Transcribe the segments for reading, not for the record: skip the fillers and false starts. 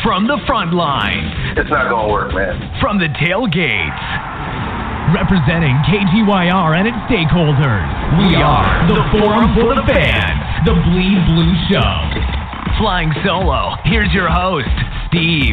From the front lines. It's not going to work, man. From the tailgates. Representing KTYR and its stakeholders, we are the Forum for the Fans, the Bleed Blue Show. Flying solo, here's your host, Steve.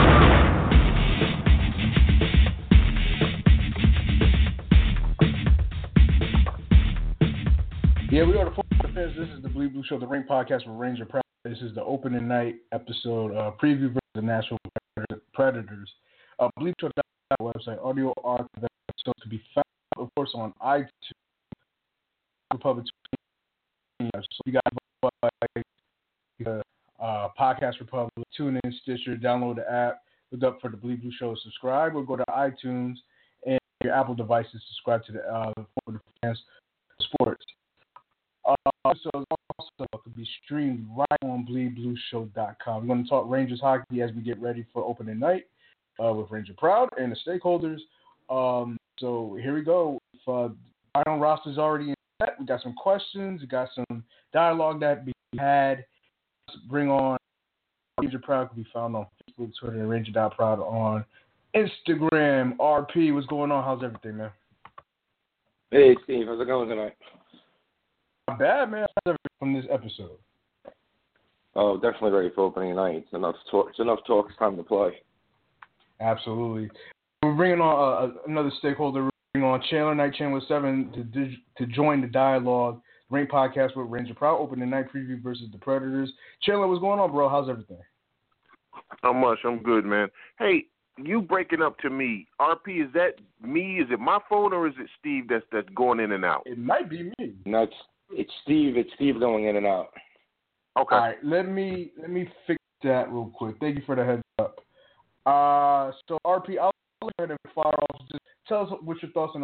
Yeah, we are the Forum for the Fans. This is the Bleed Blue Show, the Ring Podcast with Ranger Proud. This is the opening night episode, preview versus the Nashville Predators. BleedBlueShow.com website, audio archive episodes to be found, of course, on iTunes, Republic. So you guys, Podcast Republic, tune in, Stitcher, download the app, look up for the Bleed Blue Show, subscribe, or go to iTunes and your Apple devices, subscribe to the For the Fans Sports. So also could be streamed right on BleedBlueShow.com. We're going to talk Rangers hockey as we get ready for opening night with Ranger Proud and the stakeholders. So here we go. Final roster's already in set. We got some questions. We got some dialogue that we had. Let's bring on Ranger Proud. Can be found on Facebook, Twitter, and Ranger.Proud on Instagram. RP, what's going on? How's everything, man? Hey, Steve. How's it going tonight? Not bad, man. How's everything from this episode? Oh, definitely ready for opening night. It's enough talk. It's time to play. Absolutely. We're bringing on another stakeholder. We're bringing on Chandler Knight, Chandler 7, to join the dialogue. Ring Podcast with Ranger Proud, opening night preview versus the Predators. Chandler, what's going on, bro? How's everything? Not much. I'm good, man. Hey, you breaking up to me. RP, is that me? Is it my phone or is it Steve that's going in and out? It might be me. No, it's Steve. It's Steve going in and out. Okay. All right, let me fix that real quick. Thank you for the heads up. So RP, I'll go ahead and fire off. Just tell us what your thoughts on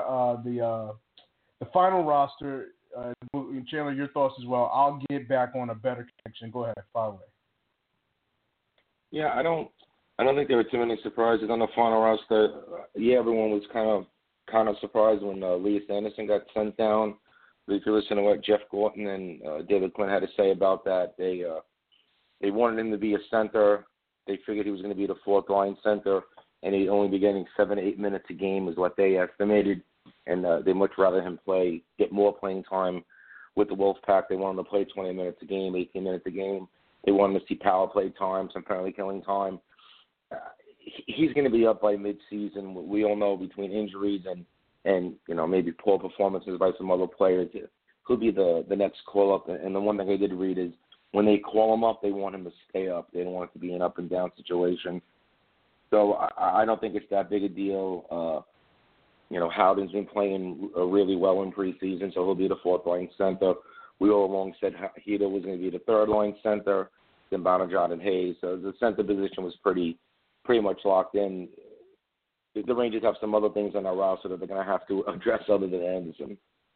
the final roster. Chandler, your thoughts as well. I'll get back on a better connection. Go ahead, fire away. Yeah, I don't think there were too many surprises on the final roster. Yeah, everyone was kind of surprised when Elias Anderson got sent down. But if you listen to what Jeff Gorton and David Quinn had to say about that, they wanted him to be a center. They figured he was going to be the fourth line center, and he'd only be getting 7 to 8 minutes a game is what they estimated. And they'd much rather him get more playing time with the Wolfpack. They wanted him to play 20 minutes a game, 18 minutes a game. They wanted to see power play time, some penalty killing time. He's going to be up by mid-season. We all know between injuries and maybe poor performances by some other players, he'll be the next call-up. And the one thing I did read is when they call him up, they want him to stay up. They don't want it to be an up-and-down situation. So I don't think it's that big a deal. Howden's been playing really well in preseason, so he'll be the fourth-line center. We all along said Hito was going to be the third-line center, then Bonajot and Hayes. So the center position was pretty much locked in. The Rangers have some other things on their roster that they're going to have to address other than Anderson.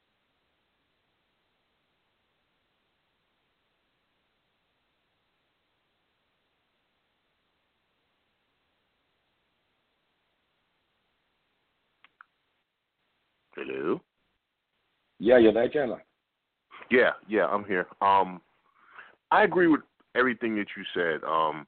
Hello? Yeah, you're there, Chandler. Yeah, I'm here. I agree with everything that you said.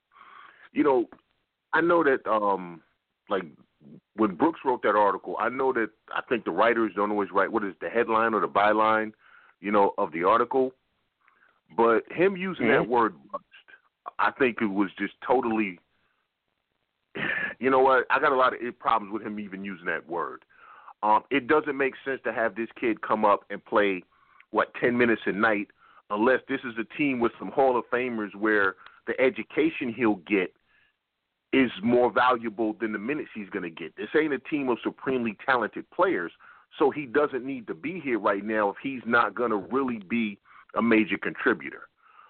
I know that when Brooks wrote that article, I think the writers don't always write what is the headline or the byline, of the article. But him using that word rust, I think it was just totally, you know what, I got a lot of problems with him even using that word. It doesn't make sense to have this kid come up and play, 10 minutes a night, unless this is a team with some Hall of Famers where the education he'll get is more valuable than the minutes he's going to get. This ain't a team of supremely talented players, so he doesn't need to be here right now if he's not going to really be a major contributor.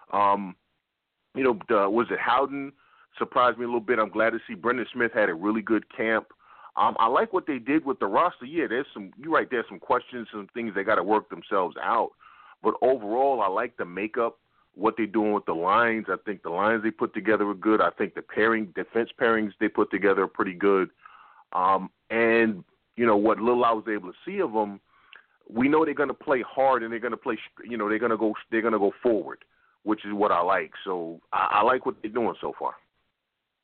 Was it Howden? Surprised me a little bit. I'm glad to see Brendan Smith had a really good camp. I like what they did with the roster. Yeah, there's some questions, some things they got to work themselves out. But overall, I like the makeup, what they're doing with the lines. I think the lines they put together are good. I think the defense pairings they put together are pretty good. And, what little I was able to see of them, we know they're going to play hard and they're going to play, they're going to go forward, which is what I like. So I like what they're doing so far.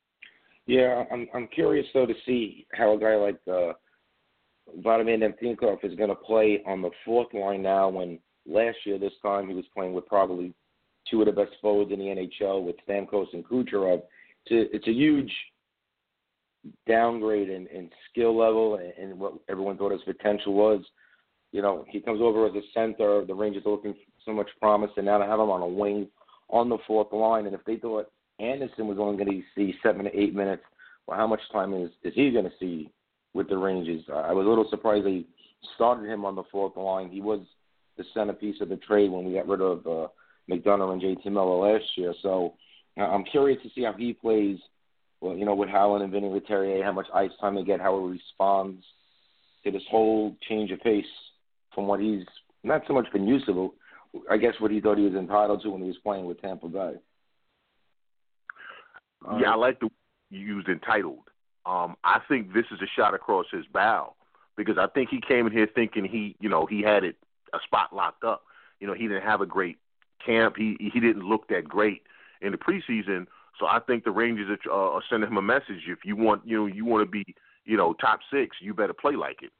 Yeah, I'm curious though to see how a guy like Vladimir Nemtnikov is going to play on the fourth line now. When last year this time he was playing with probably two of the best forwards in the NHL with Stamkos and Kucherov. It's a huge downgrade in skill level and what everyone thought his potential was. You know, he comes over as a center. The Rangers are looking for so much promise, and now to have him on a wing on the fourth line. And if they thought Anderson was only going to see 7 to 8 minutes, well, how much time is he going to see with the Rangers? I was a little surprised they started him on the fourth line. He was the centerpiece of the trade when we got rid of McDonough and JT Miller last year. So I'm curious to see how he plays, well, you know, with Howland and Vinny Leterrier, how much ice time they get, how he responds to this whole change of pace from what he's not so much been used to, but I guess what he thought he was entitled to when he was playing with Tampa Bay. Yeah, I like the you used entitled. I think this is a shot across his bow because I think he came in here thinking he had a spot locked up. You know, he didn't have a great camp. He didn't look that great in the preseason. So I think the Rangers are sending him a message. If you want to be, top six, you better play like it.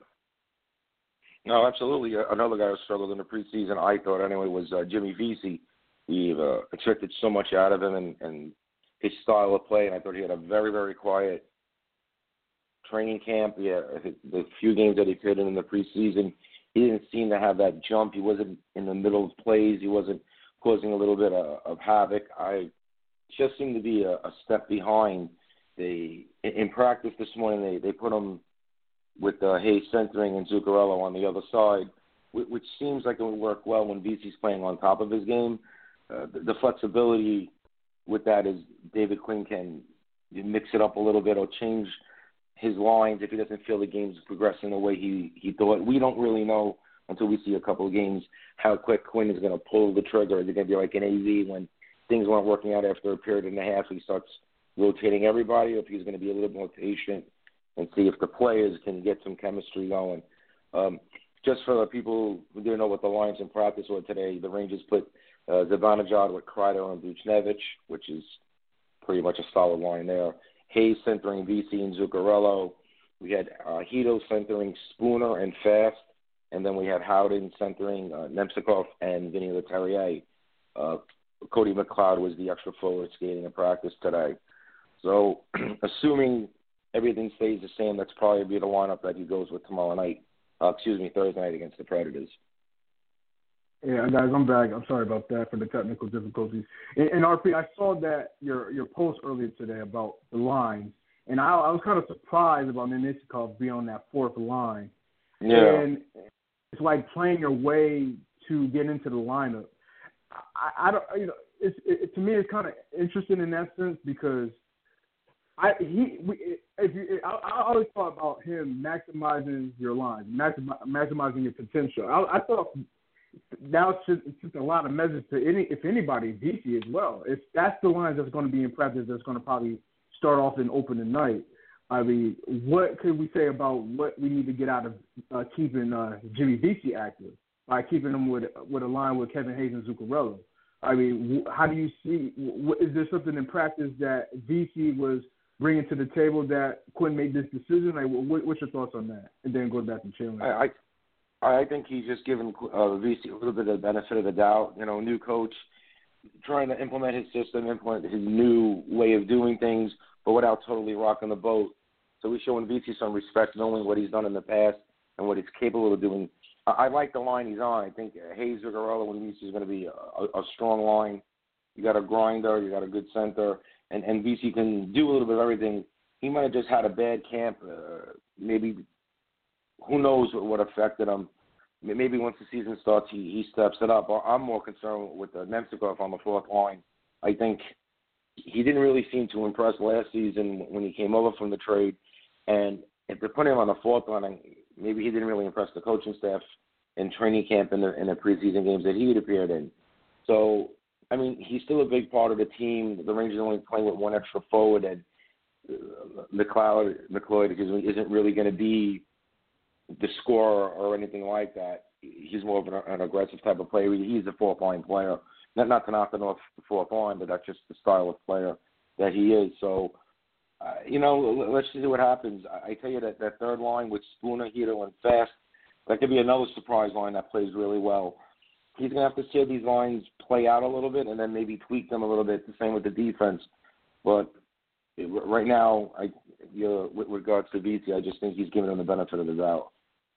No, absolutely. Another guy who struggled in the preseason, I thought anyway, was Jimmy Vesey. We expected so much out of him and his style of play, and I thought he had a very, very quiet training camp. Yeah, the few games that he played in the preseason, he didn't seem to have that jump. He wasn't in the middle of plays. He wasn't causing a little bit of havoc. I just seemed to be a step behind. In practice this morning, they put him with Hayes centering and Zuccarello on the other side, which seems like it would work well when Vesey's playing on top of his game. The flexibility with that is David Quinn can mix it up a little bit or change his lines if he doesn't feel the game's progressing the way he thought. We don't really know until we see a couple of games how quick Quinn is going to pull the trigger. Is it going to be like an AV when things weren't working out after a period and a half, he starts rotating everybody, or if he's going to be a little more patient and see if the players can get some chemistry going. Just for the people who didn't know what the lines in practice were today, the Rangers put Zibanejad with Kreider and Buchnevich, which is pretty much a solid line there. Hayes centering Vesey and Zuccarello. We had Hito centering Spooner and Fast, and then we had Howden centering Nemtnikov and Vinny Leterrier. Cody McLeod was the extra forward skating in practice today. So assuming everything stays the same, that's probably the lineup that he goes with Thursday night against the Predators. Yeah, guys, I'm back. I'm sorry about that for the technical difficulties. And RP, I saw that your post earlier today about the lines, and I was kind of surprised about Nemtnikov being on that fourth line. Yeah. And it's like playing your way to get into the lineup. I don't, to me, it's kind of interesting in that sense because I always thought about him maximizing your lines, maximizing your potential. I thought now it's just a lot of measures to if anybody, Vesey as well. If that's the lines that's going to be in practice, that's going to probably start off in opening night. I mean, what could we say about what we need to get out of keeping Jimmy Vesey active by keeping him with a line with Kevin Hayes and Zuccarello? I mean, how do you see? Is there something in practice that Vesey was bringing to the table that Quinn made this decision? Like, what's your thoughts on that? And then go back to Chandler. I think he's just given Vesey a little bit of the benefit of the doubt. New coach trying to implement his system, implement his new way of doing things, but without totally rocking the boat. So we're showing Vesey some respect, knowing what he's done in the past and what he's capable of doing. I like the line he's on. I think Hayes, Zuccarello, and Vesey is going to be a strong line. You got a grinder, you got a good center, and Vesey can do a little bit of everything. He might have just had a bad camp. Maybe who knows what affected him. Maybe once the season starts, he steps it up. I'm more concerned with Nemtnikov on the fourth line. I think he didn't really seem to impress last season when he came over from the trade. And if they're putting him on the fourth line, maybe he didn't really impress the coaching staff in training camp in the preseason games that he had appeared in. So, I mean, he's still a big part of the team. The Rangers only playing with one extra forward, and McLeod isn't really going to be the scorer or anything like that. He's more of an aggressive type of player. He's a fourth-line player. Not to knock him off the fourth line, but that's just the style of player that he is. So let's see what happens. I tell you that third line with Spooner, Hedo, and Fast, that could be another surprise line that plays really well. He's going to have to see these lines play out a little bit and then maybe tweak them a little bit, the same with the defense. But right now, with regards to VT, I just think he's giving him the benefit of the doubt.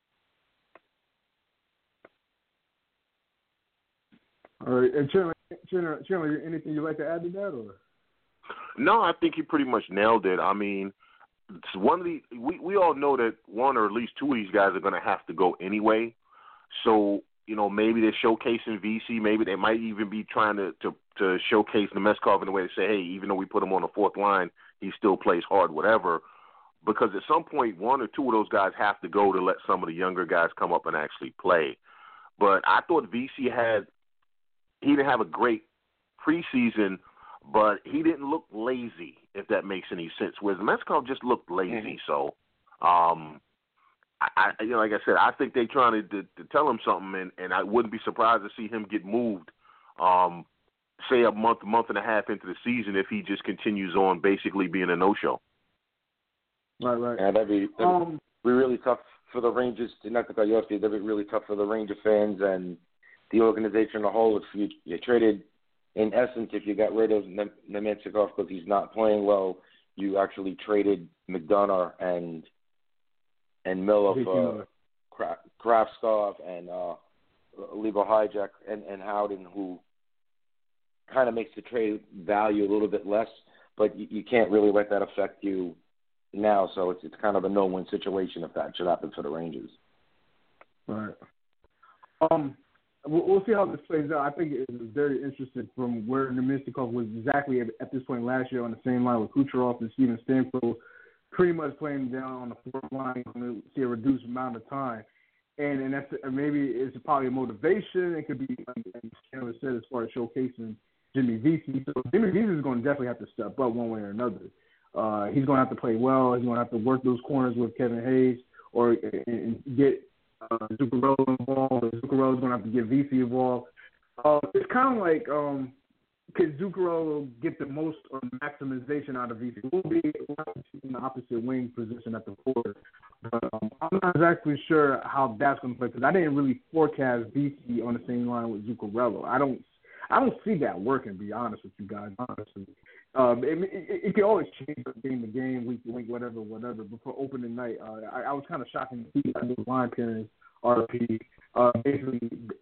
All right. And Chandler, anything you'd like to add to that? Or? No, I think he pretty much nailed it. I mean, it's we all know that one or at least two of these guys are going to have to go anyway. So, maybe they're showcasing VC. Maybe they might even be trying to showcase Nemeskov in a way to say, hey, even though we put him on the fourth line, he still plays hard, whatever. Because at some point, one or two of those guys have to go to let some of the younger guys come up and actually play. But I thought VC he didn't have a great preseason, but he didn't look lazy, if that makes any sense. Whereas Nemeskov just looked lazy. So, like I said, I think they're trying to tell him something, and I wouldn't be surprised to see him get moved, say a month and a half into the season if he just continues on basically being a no-show. Right. Yeah, that'd be really tough for the Rangers. Not to cut you off, that'd be really tough for the Ranger fans and the organization as a whole. If you traded, in essence, if you got rid of Nemechikov because he's not playing well, you actually traded McDonough and Miller for Kravtsov and Libo Hijack and Howden, who kind of makes the trade value a little bit less, but you can't really let that affect you now. So it's kind of a no-win situation if that should happen for the Rangers. Right. We'll see how this plays out. I think it was very interesting from where Nemechikov was exactly at this point last year on the same line with Kucherov and Steven Stamkos, pretty much playing down on the fourth line to see a reduced amount of time. And that's maybe it's probably a motivation. It could be, like Chandler said, as far as showcasing Jimmy Vesey. So Jimmy Vesey is going to definitely have to step up one way or another. He's going to have to play well. He's going to have to work those corners with Kevin Hayes and get Zuccarello involved. Zuccarello is going to have to get Vesey involved. It's kind of like could Zuccarello get the most or maximization out of Vesey? We'll be in the opposite wing position at the forward. But I'm not exactly sure how that's going to play because I didn't really forecast Vesey on the same line with Zuccarello. I don't see that working, to be honest with you guys, honestly. It can always change from game to game, week to week, whatever. But for opening night, I was kind of shocked to see that those line pairings, RP. Basically,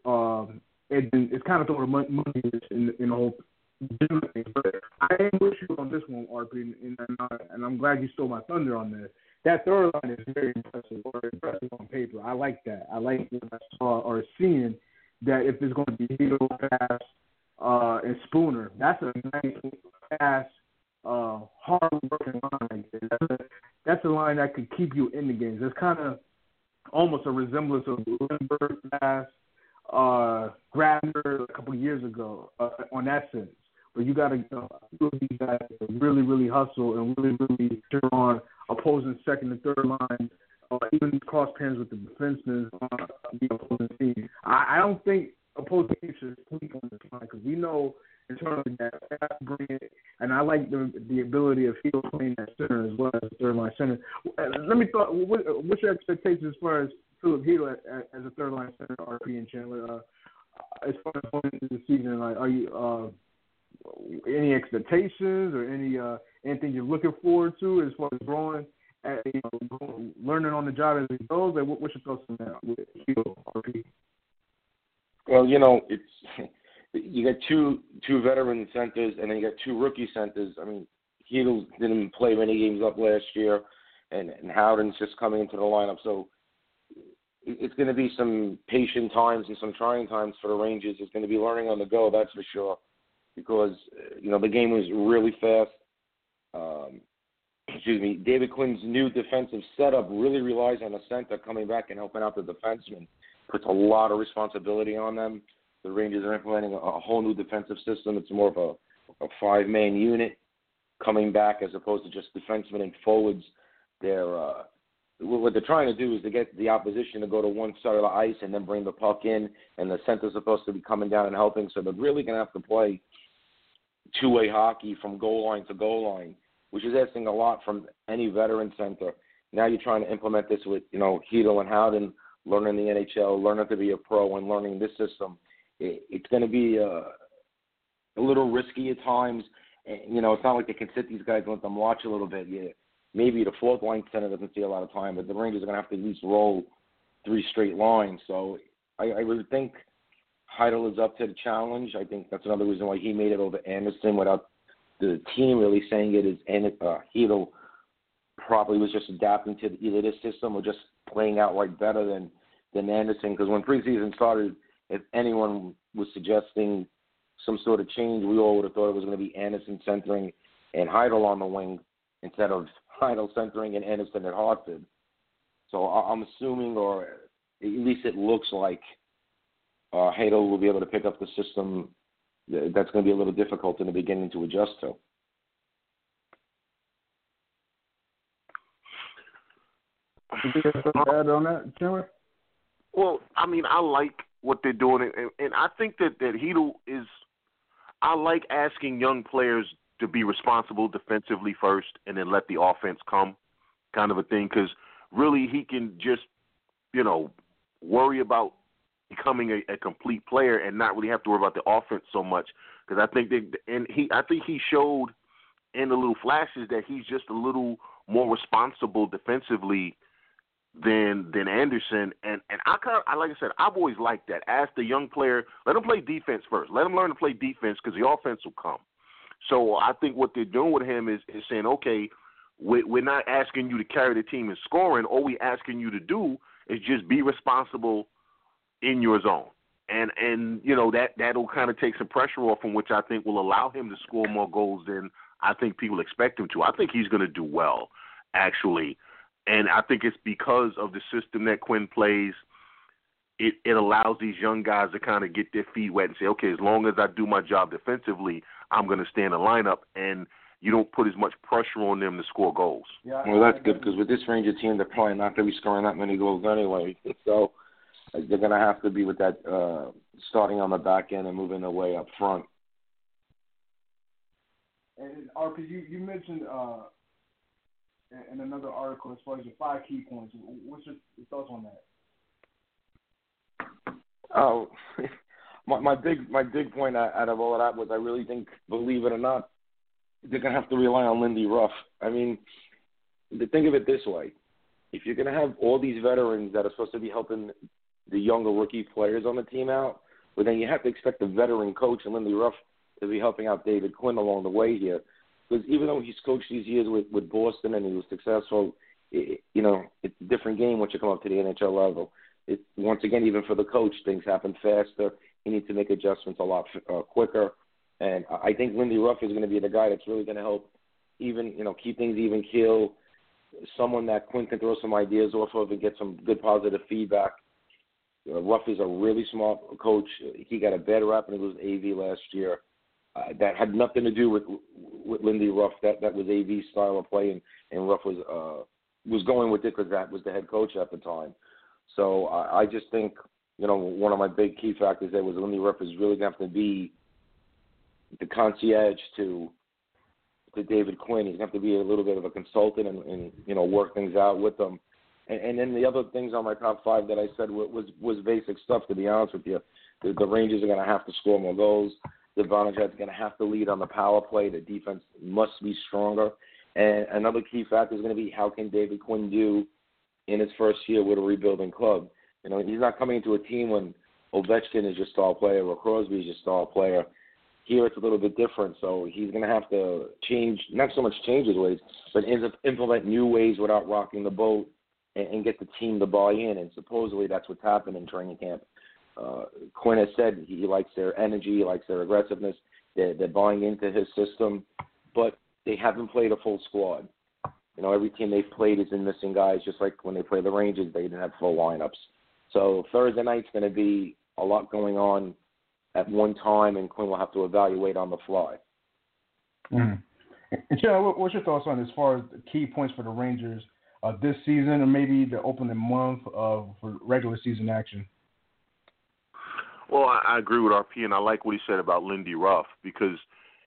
it's kind of throwing money in the whole thing. But I am with you on this one, RP, and I'm glad you stole my thunder on this. That third line is very impressive on paper. I like that. I like what I saw or seeing that if there's going to be Hedo, Fast, and Spooner, that's a nice, fast, hard-working line. That's a line that could keep you in the games. It's kind of almost a resemblance of Lindbergh, Fast, Grabner a couple of years ago on that sense. But you got to these guys really, really hustle and really, really turn on opposing second and third line, even cross pairs with the defensemen on the opposing team. I don't think opposing teams should sleep on this line because we know internally that Fast bring it, and I like the ability of Hedo playing that center as well as third line center. Let me thought, what's your expectations as far as Philip Hedo as a third line center, RP and Chandler? As far as going into the season, like, are you any expectations or anything you're looking forward to as far as growing, learning on the job as it goes? Like, what's your thoughts on that with Hedo, RP? Well, it's you got two veteran centers and then you got two rookie centers. I mean, Hedo didn't play many games up last year, and Howden's just coming into the lineup. So it's going to be some patient times and some trying times for the Rangers. It's going to be learning on the go, that's for sure, because, the game was really fast. David Quinn's new defensive setup really relies on the center coming back and helping out the defenseman. Puts a lot of responsibility on them. The Rangers are implementing a whole new defensive system. It's more of a five-man unit coming back as opposed to just defensemen and forwards. What they're trying to do is to get the opposition to go to one side of the ice and then bring the puck in, and the center's supposed to be coming down and helping. So they're really going to have to play two-way hockey from goal line to goal line, which is asking a lot from any veteran center. Now you're trying to implement this with, Hedo and Howden learning the NHL, learning to be a pro, and learning this system. It's going to be a little risky at times. And, it's not like they can sit these guys and let them watch a little bit. Yeah, maybe the fourth-line center doesn't see a lot of time, but the Rangers are going to have to at least roll 3 straight lines. So I really think Heidel is up to the challenge. I think that's another reason why he made it over Anderson without the team really saying it is Heidel probably was just adapting to either this system or just playing outright better than Anderson. Because when preseason started, if anyone was suggesting some sort of change, we all would have thought it was going to be Anderson centering and Heidel on the wing instead of Heidel centering and Anderson at Hartford. So I'm assuming, or at least it looks like, Heidel will be able to pick up the system that's going to be a little difficult in the beginning to adjust to. Add on that, Chandler? Well, I mean, I like what they're doing, and I think that Hedo is – I like asking young players to be responsible defensively first and then let the offense come kind of a thing, because really he can just, worry about becoming a complete player and not really have to worry about the offense so much, because I think he showed in the little flashes that he's just a little more responsible defensively than Anderson, and like I said, I've always liked that. Ask the young player, let him play defense first. Let him learn to play defense because the offense will come. So I think what they're doing with him is saying, okay, we're not asking you to carry the team in scoring. All we're asking you to do is just be responsible in your zone. And that'll kind of take some pressure off him, which I think will allow him to score more goals than I think people expect him to. I think he's going to do well, actually. And I think it's because of the system that Quinn plays. It allows these young guys to kind of get their feet wet and say, okay, as long as I do my job defensively, I'm going to stay in the lineup, and you don't put as much pressure on them to score goals. Yeah, well, that's good, because with this Ranger team, they're probably not going to be scoring that many goals anyway. So they're going to have to be with that starting on the back end and moving their way up front. And RP, you mentioned in another article as far as your 5 key points. What's your thoughts on that? Oh, my big point out of all of that was I really think, believe it or not, they're going to have to rely on Lindy Ruff. I mean, think of it this way. If you're going to have all these veterans that are supposed to be helping the younger rookie players on the team out, well, then you have to expect the veteran coach and Lindy Ruff to be helping out David Quinn along the way here. Because even though he's coached these years with Boston and he was successful, it's a different game once you come up to the NHL level. Once again, even for the coach, things happen faster. He needs to make adjustments a lot quicker. And I think Lindy Ruff is going to be the guy that's really going to help even, keep things even keel, someone that Quinn can throw some ideas off of and get some good positive feedback. Ruff is a really smart coach. He got a bad rap when he was AV last year. That had nothing to do with Lindy Ruff. That was AV's style of play, and Ruff was going with it because that was the head coach at the time. So I just think, one of my big key factors there was Lindy Ruff is really going to have to be the concierge to David Quinn. He's going to have to be a little bit of a consultant and work things out with them. And then the other things on my top 5 that I said was basic stuff, to be honest with you. The Rangers are going to have to score more goals. The Zibanejad's going to have to lead on the power play. The defense must be stronger. And another key factor is going to be how can David Quinn do in his first year with a rebuilding club. He's not coming into a team when Ovechkin is your star player or Crosby is your star player. Here it's a little bit different, so he's going to have to change, not so much change his ways, but implement new ways without rocking the boat and get the team to buy in. And supposedly that's what's happened in training camp. Quinn has said he likes their energy, he likes their aggressiveness. They're buying into his system, but they haven't played a full squad. Every team they've played is in missing guys, just like when they play the Rangers, they didn't have full lineups. So Thursday night's going to be a lot going on at one time, and Quinn will have to evaluate on the fly. Mm-hmm. And Chad, what's your thoughts on as far as the key points for the Rangers this season, or maybe the opening month for regular season action? Well, I agree with RP, and I like what he said about Lindy Ruff, because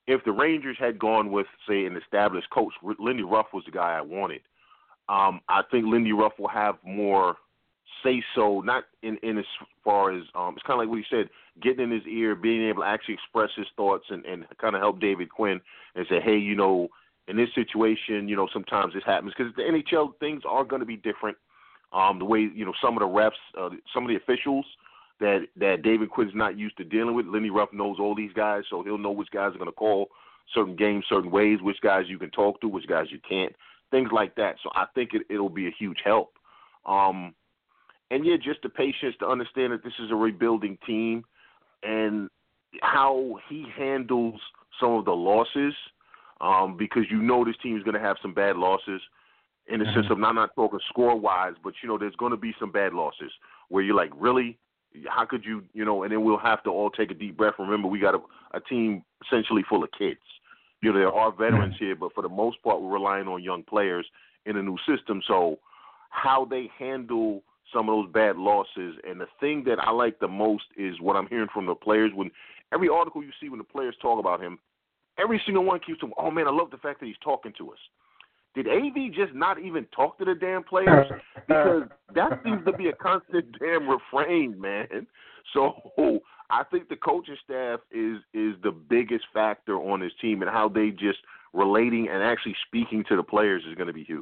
if the Rangers had gone with, say, an established coach, Lindy Ruff was the guy I wanted. I think Lindy Ruff will have more say-so, not in as far as it's kind of like what he said, getting in his ear, being able to actually express his thoughts and kind of help David Quinn and say, hey, you know, in this situation, you know, sometimes this happens because the NHL things are going to be different. The way, you know, some of the refs, some of the officials that David Quinn's not used to dealing with, Lindy Ruff knows all these guys, so he'll know which guys are going to call certain games certain ways, which guys you can talk to, which guys you can't, things like that. So I think it'll be a huge help. And, yeah, just the patience to understand that this is a rebuilding team and how he handles some of the losses, because you know this team is going to have some bad losses in the sense of, I'm not talking score-wise, but, you know, there's going to be some bad losses where you're like, really? How could you, you know, and then we'll have to all take a deep breath. Remember, we got a team essentially full of kids. You know, there are veterans here, but for the most part, we're relying on young players in a new system. So how they handle some of those bad losses. And the thing that I like the most is what I'm hearing from the players. When every article you see when the players talk about him, every single one keeps saying, oh, man, I love the fact that he's talking to us. Did AV just not even talk to the damn players? Because that seems to be a constant damn refrain, man. So I think the coaching staff is the biggest factor on this team, and how they just relating and actually speaking to the players is going to be huge.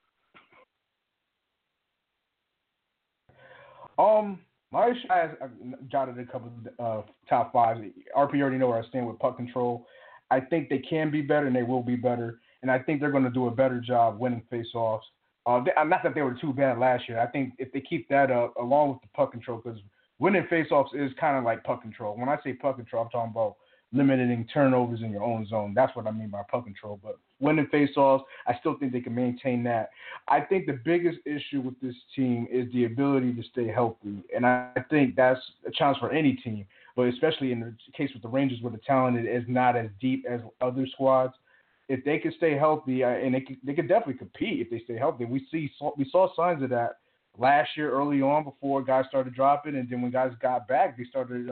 My issue, I jotted a couple of top fives. RP already know where I stand with puck control. I think they can be better, and they will be better. And I think they're going to do a better job winning faceoffs. Not that they were too bad last year. I think if they keep that up, along with the puck control, because winning faceoffs is kind of like puck control. When I say puck control, I'm talking about limiting turnovers in your own zone. That's what I mean by puck control. But winning faceoffs, I still think they can maintain that. I think the biggest issue with this team is the ability to stay healthy. And I think that's a challenge for any team, but especially in the case with the Rangers, where the talent is not as deep as other squads. If they can stay healthy, and they could definitely compete if they stay healthy. We saw signs of that last year early on before guys started dropping, and then when guys got back, they started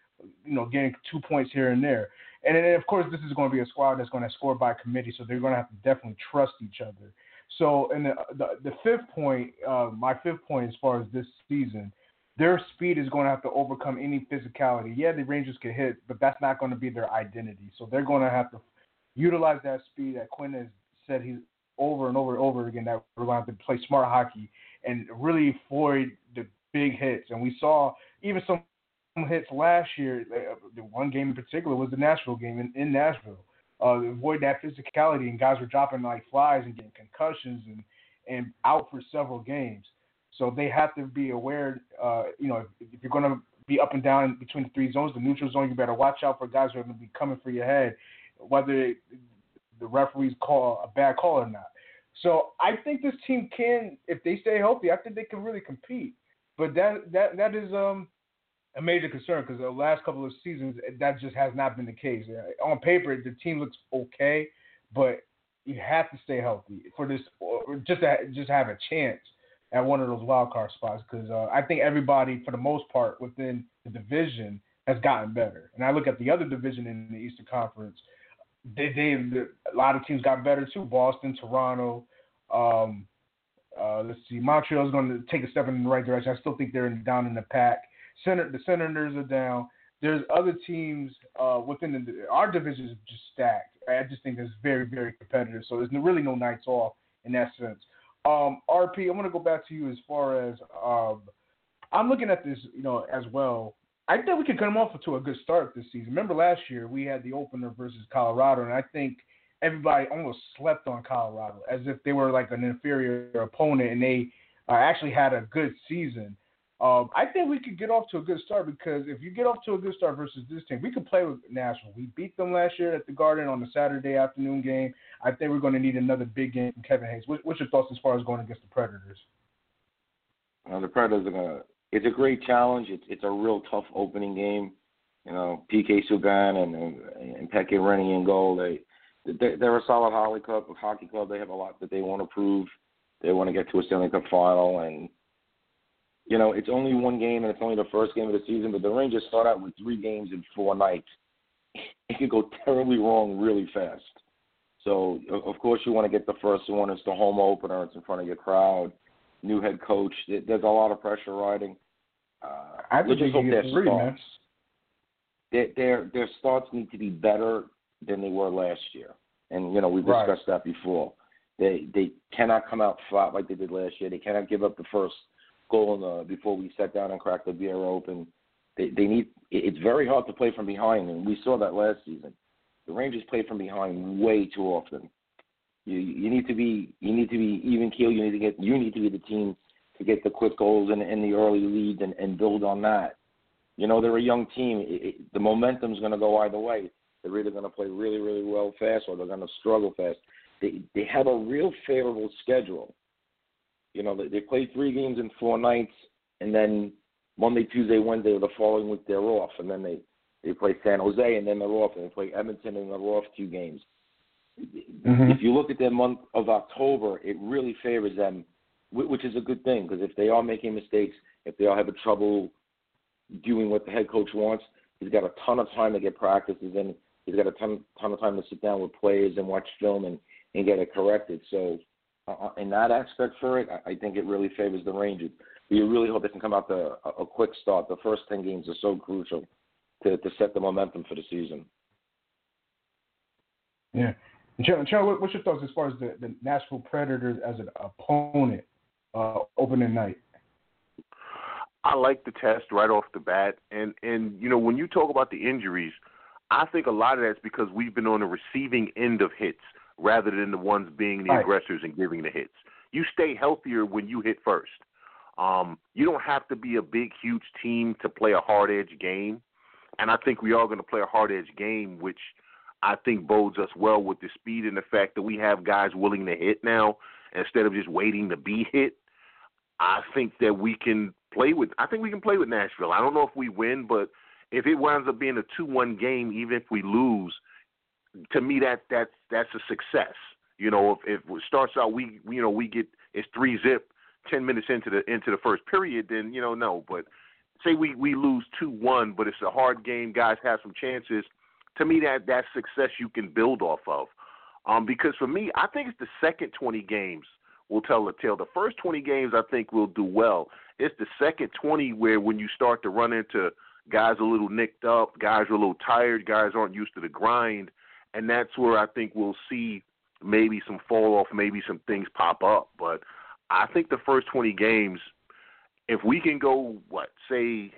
getting 2 points here and there. And then, of course, this is going to be a squad that's going to score by committee, so they're going to have to definitely trust each other. So, and the fifth point, my fifth point as far as this season, their speed is going to have to overcome any physicality. Yeah, the Rangers can hit, but that's not going to be their identity. So they're going to have to utilize that speed that Quinn has said he's over and over and over again, that we're going to have to play smart hockey and really avoid the big hits. And we saw even some hits last year. The one game in particular was the Nashville game in Nashville. Avoid that physicality, and guys were dropping like flies and getting concussions and out for several games. So they have to be aware, if you're going to be up and down between the three zones, the neutral zone, you better watch out for guys who are going to be coming for your head, whether the referees call a bad call or not. So I think this team can, if they stay healthy, I think they can really compete. But that is a major concern, because the last couple of seasons, that just has not been the case. On paper, the team looks okay, but you have to stay healthy for this, or just have a chance at one of those wild card spots, because I think everybody, for the most part, within the division has gotten better. And I look at the other division in the Eastern Conference, a lot of teams got better too. Boston, Toronto, let's see, Montreal's going to take a step in the right direction. I still think they're down in the pack. The Senators are down. There's other teams within our division is just stacked. I just think it's very, very competitive. So there's really no nights off in that sense. RP, I'm going to go back to you as far as I'm looking at this, as well. I think we could come off to a good start this season. Remember last year we had the opener versus Colorado, and I think everybody almost slept on Colorado as if they were like an inferior opponent, and they actually had a good season. I think we could get off to a good start, because if you get off to a good start versus this team, we could play with Nashville. We beat them last year at the Garden on the Saturday afternoon game. I think we're going to need another big game from Kevin Hayes. What's your thoughts as far as going against the Predators? The Predators are going to – it's a great challenge. It's a real tough opening game. PK Subban and Pekka Rinne in goal. They're a solid hockey club. They have a lot that they want to prove. They want to get to a Stanley Cup final, and it's only one game, and it's only the first game of the season, but the Rangers start out with 3 games in 4 nights. it can go terribly wrong really fast. So, of course, you want to get the first one. It's the home opener. It's in front of your crowd. New head coach. There's a lot of pressure riding. I think just hope their starts. Man. Their starts need to be better than they were last year. And, we've discussed that before. They cannot come out flat like they did last year. They cannot give up the first goal before we sat down and cracked the beer open. They need. It's very hard to play from behind, and we saw that last season. The Rangers play from behind way too often. You need to be even keel. You need to be the team to get the quick goals and the early leads and build on that. They're a young team. The momentum's going to go either way. They're either going to play really, really well fast, or they're going to struggle fast. They have a real favorable schedule. They play 3 games in 4 nights, and then Monday, Tuesday, Wednesday, the following week they're off, and then they play San Jose, and then they're off, and they play Edmonton, and they're off 2 games. Mm-hmm. If you look at their month of October, it really favors them, which is a good thing, because if they are making mistakes, if they are having trouble doing what the head coach wants, he's got a ton of time to get practices in. He's got a ton of time to sit down with players and watch film and get it corrected. So in that aspect for it, I think it really favors the Rangers. You really hope they can come out to a quick start. The first 10 games are so crucial to set the momentum for the season. Yeah. Charlie, what's your thoughts as far as the Nashville Predators as an opponent opening night? I like the test right off the bat. And when you talk about the injuries, I think a lot of that's because we've been on the receiving end of hits rather than the ones being the aggressors and giving the hits. You stay healthier when you hit first. You don't have to be a big, huge team to play a hard-edge game. And I think we are going to play a hard-edge game, which I think bodes us well with the speed and the fact that we have guys willing to hit now instead of just waiting to be hit. I think that we can play with Nashville. I don't know if we win, but if it winds up being a 2-1 game, even if we lose, to me that's a success. If it starts out we get it's 3-0 10 minutes into the first period, then no. But say we lose 2-1, but it's a hard game, guys have some chances. To me, that's success you can build off of. Because for me, I think it's the second 20 games will tell the tale. The first 20 games I think will do well. It's the second 20 where when you start to run into guys a little nicked up, guys are a little tired, guys aren't used to the grind, and that's where I think we'll see maybe some fall off, maybe some things pop up. But I think the first 20 games, if we can go, say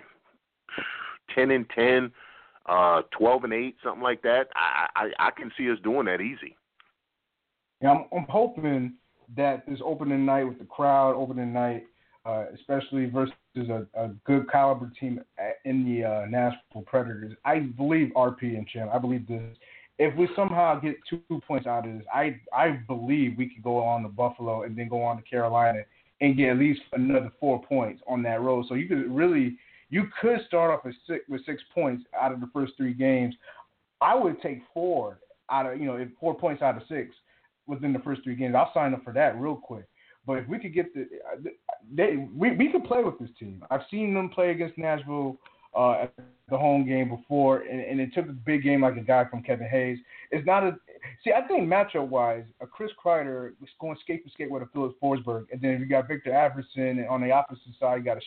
10-10, 12-8, something like that, I can see us doing that easy. Yeah, I'm hoping that this opening night with the crowd, especially versus a good caliber team in the Nashville Predators, I believe RP and Chim. I believe this. If we somehow get 2 points out of this, I believe we could go on to Buffalo and then go on to Carolina and get at least another 4 points on that road. So you could start off with 6 points out of the first 3 games. I would take 4 out of 4 points out of 6 within the first 3 games. I'll sign up for that real quick. But if we could get we could play with this team. I've seen them play against Nashville at the home game before, and it took a big game like a guy from Kevin Hayes. It's not I think matchup-wise, a Chris Kreider was going skate to skate with a Philip Forsberg, and then if you got Victor Arvidsson, and on the opposite side, you got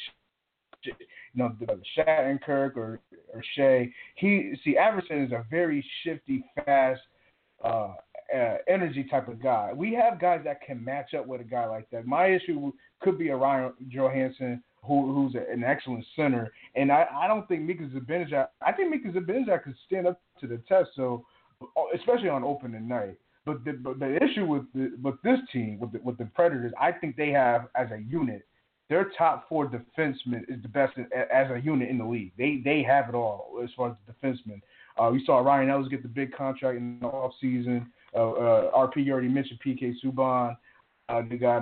Shattenkirk or Shea. Arvidsson is a very shifty, fast, energy type of guy. We have guys that can match up with a guy like that. My issue could be a Ryan Johansson, who's an excellent center, and I don't think Mika Zibanejad. I think Mika Zibanejad could stand up to the test. So, especially on opening night. But the issue with this team, with the Predators, I think they have as a unit, their top 4 defensemen is the best as a unit in the league. They have it all as far as the defensemen. We saw Ryan Ellis get the big contract in the offseason. RP, you already mentioned PK Subban. They got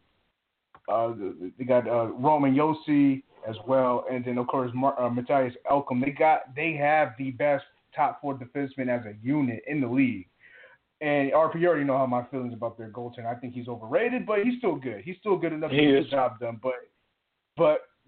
Roman Josi as well, and then of course Matthias Ekholm. They have the best top 4 defensemen as a unit in the league. And RP, you already know how my feelings about their goaltender. I think he's overrated, but he's still good. He's still good enough to get the job done. But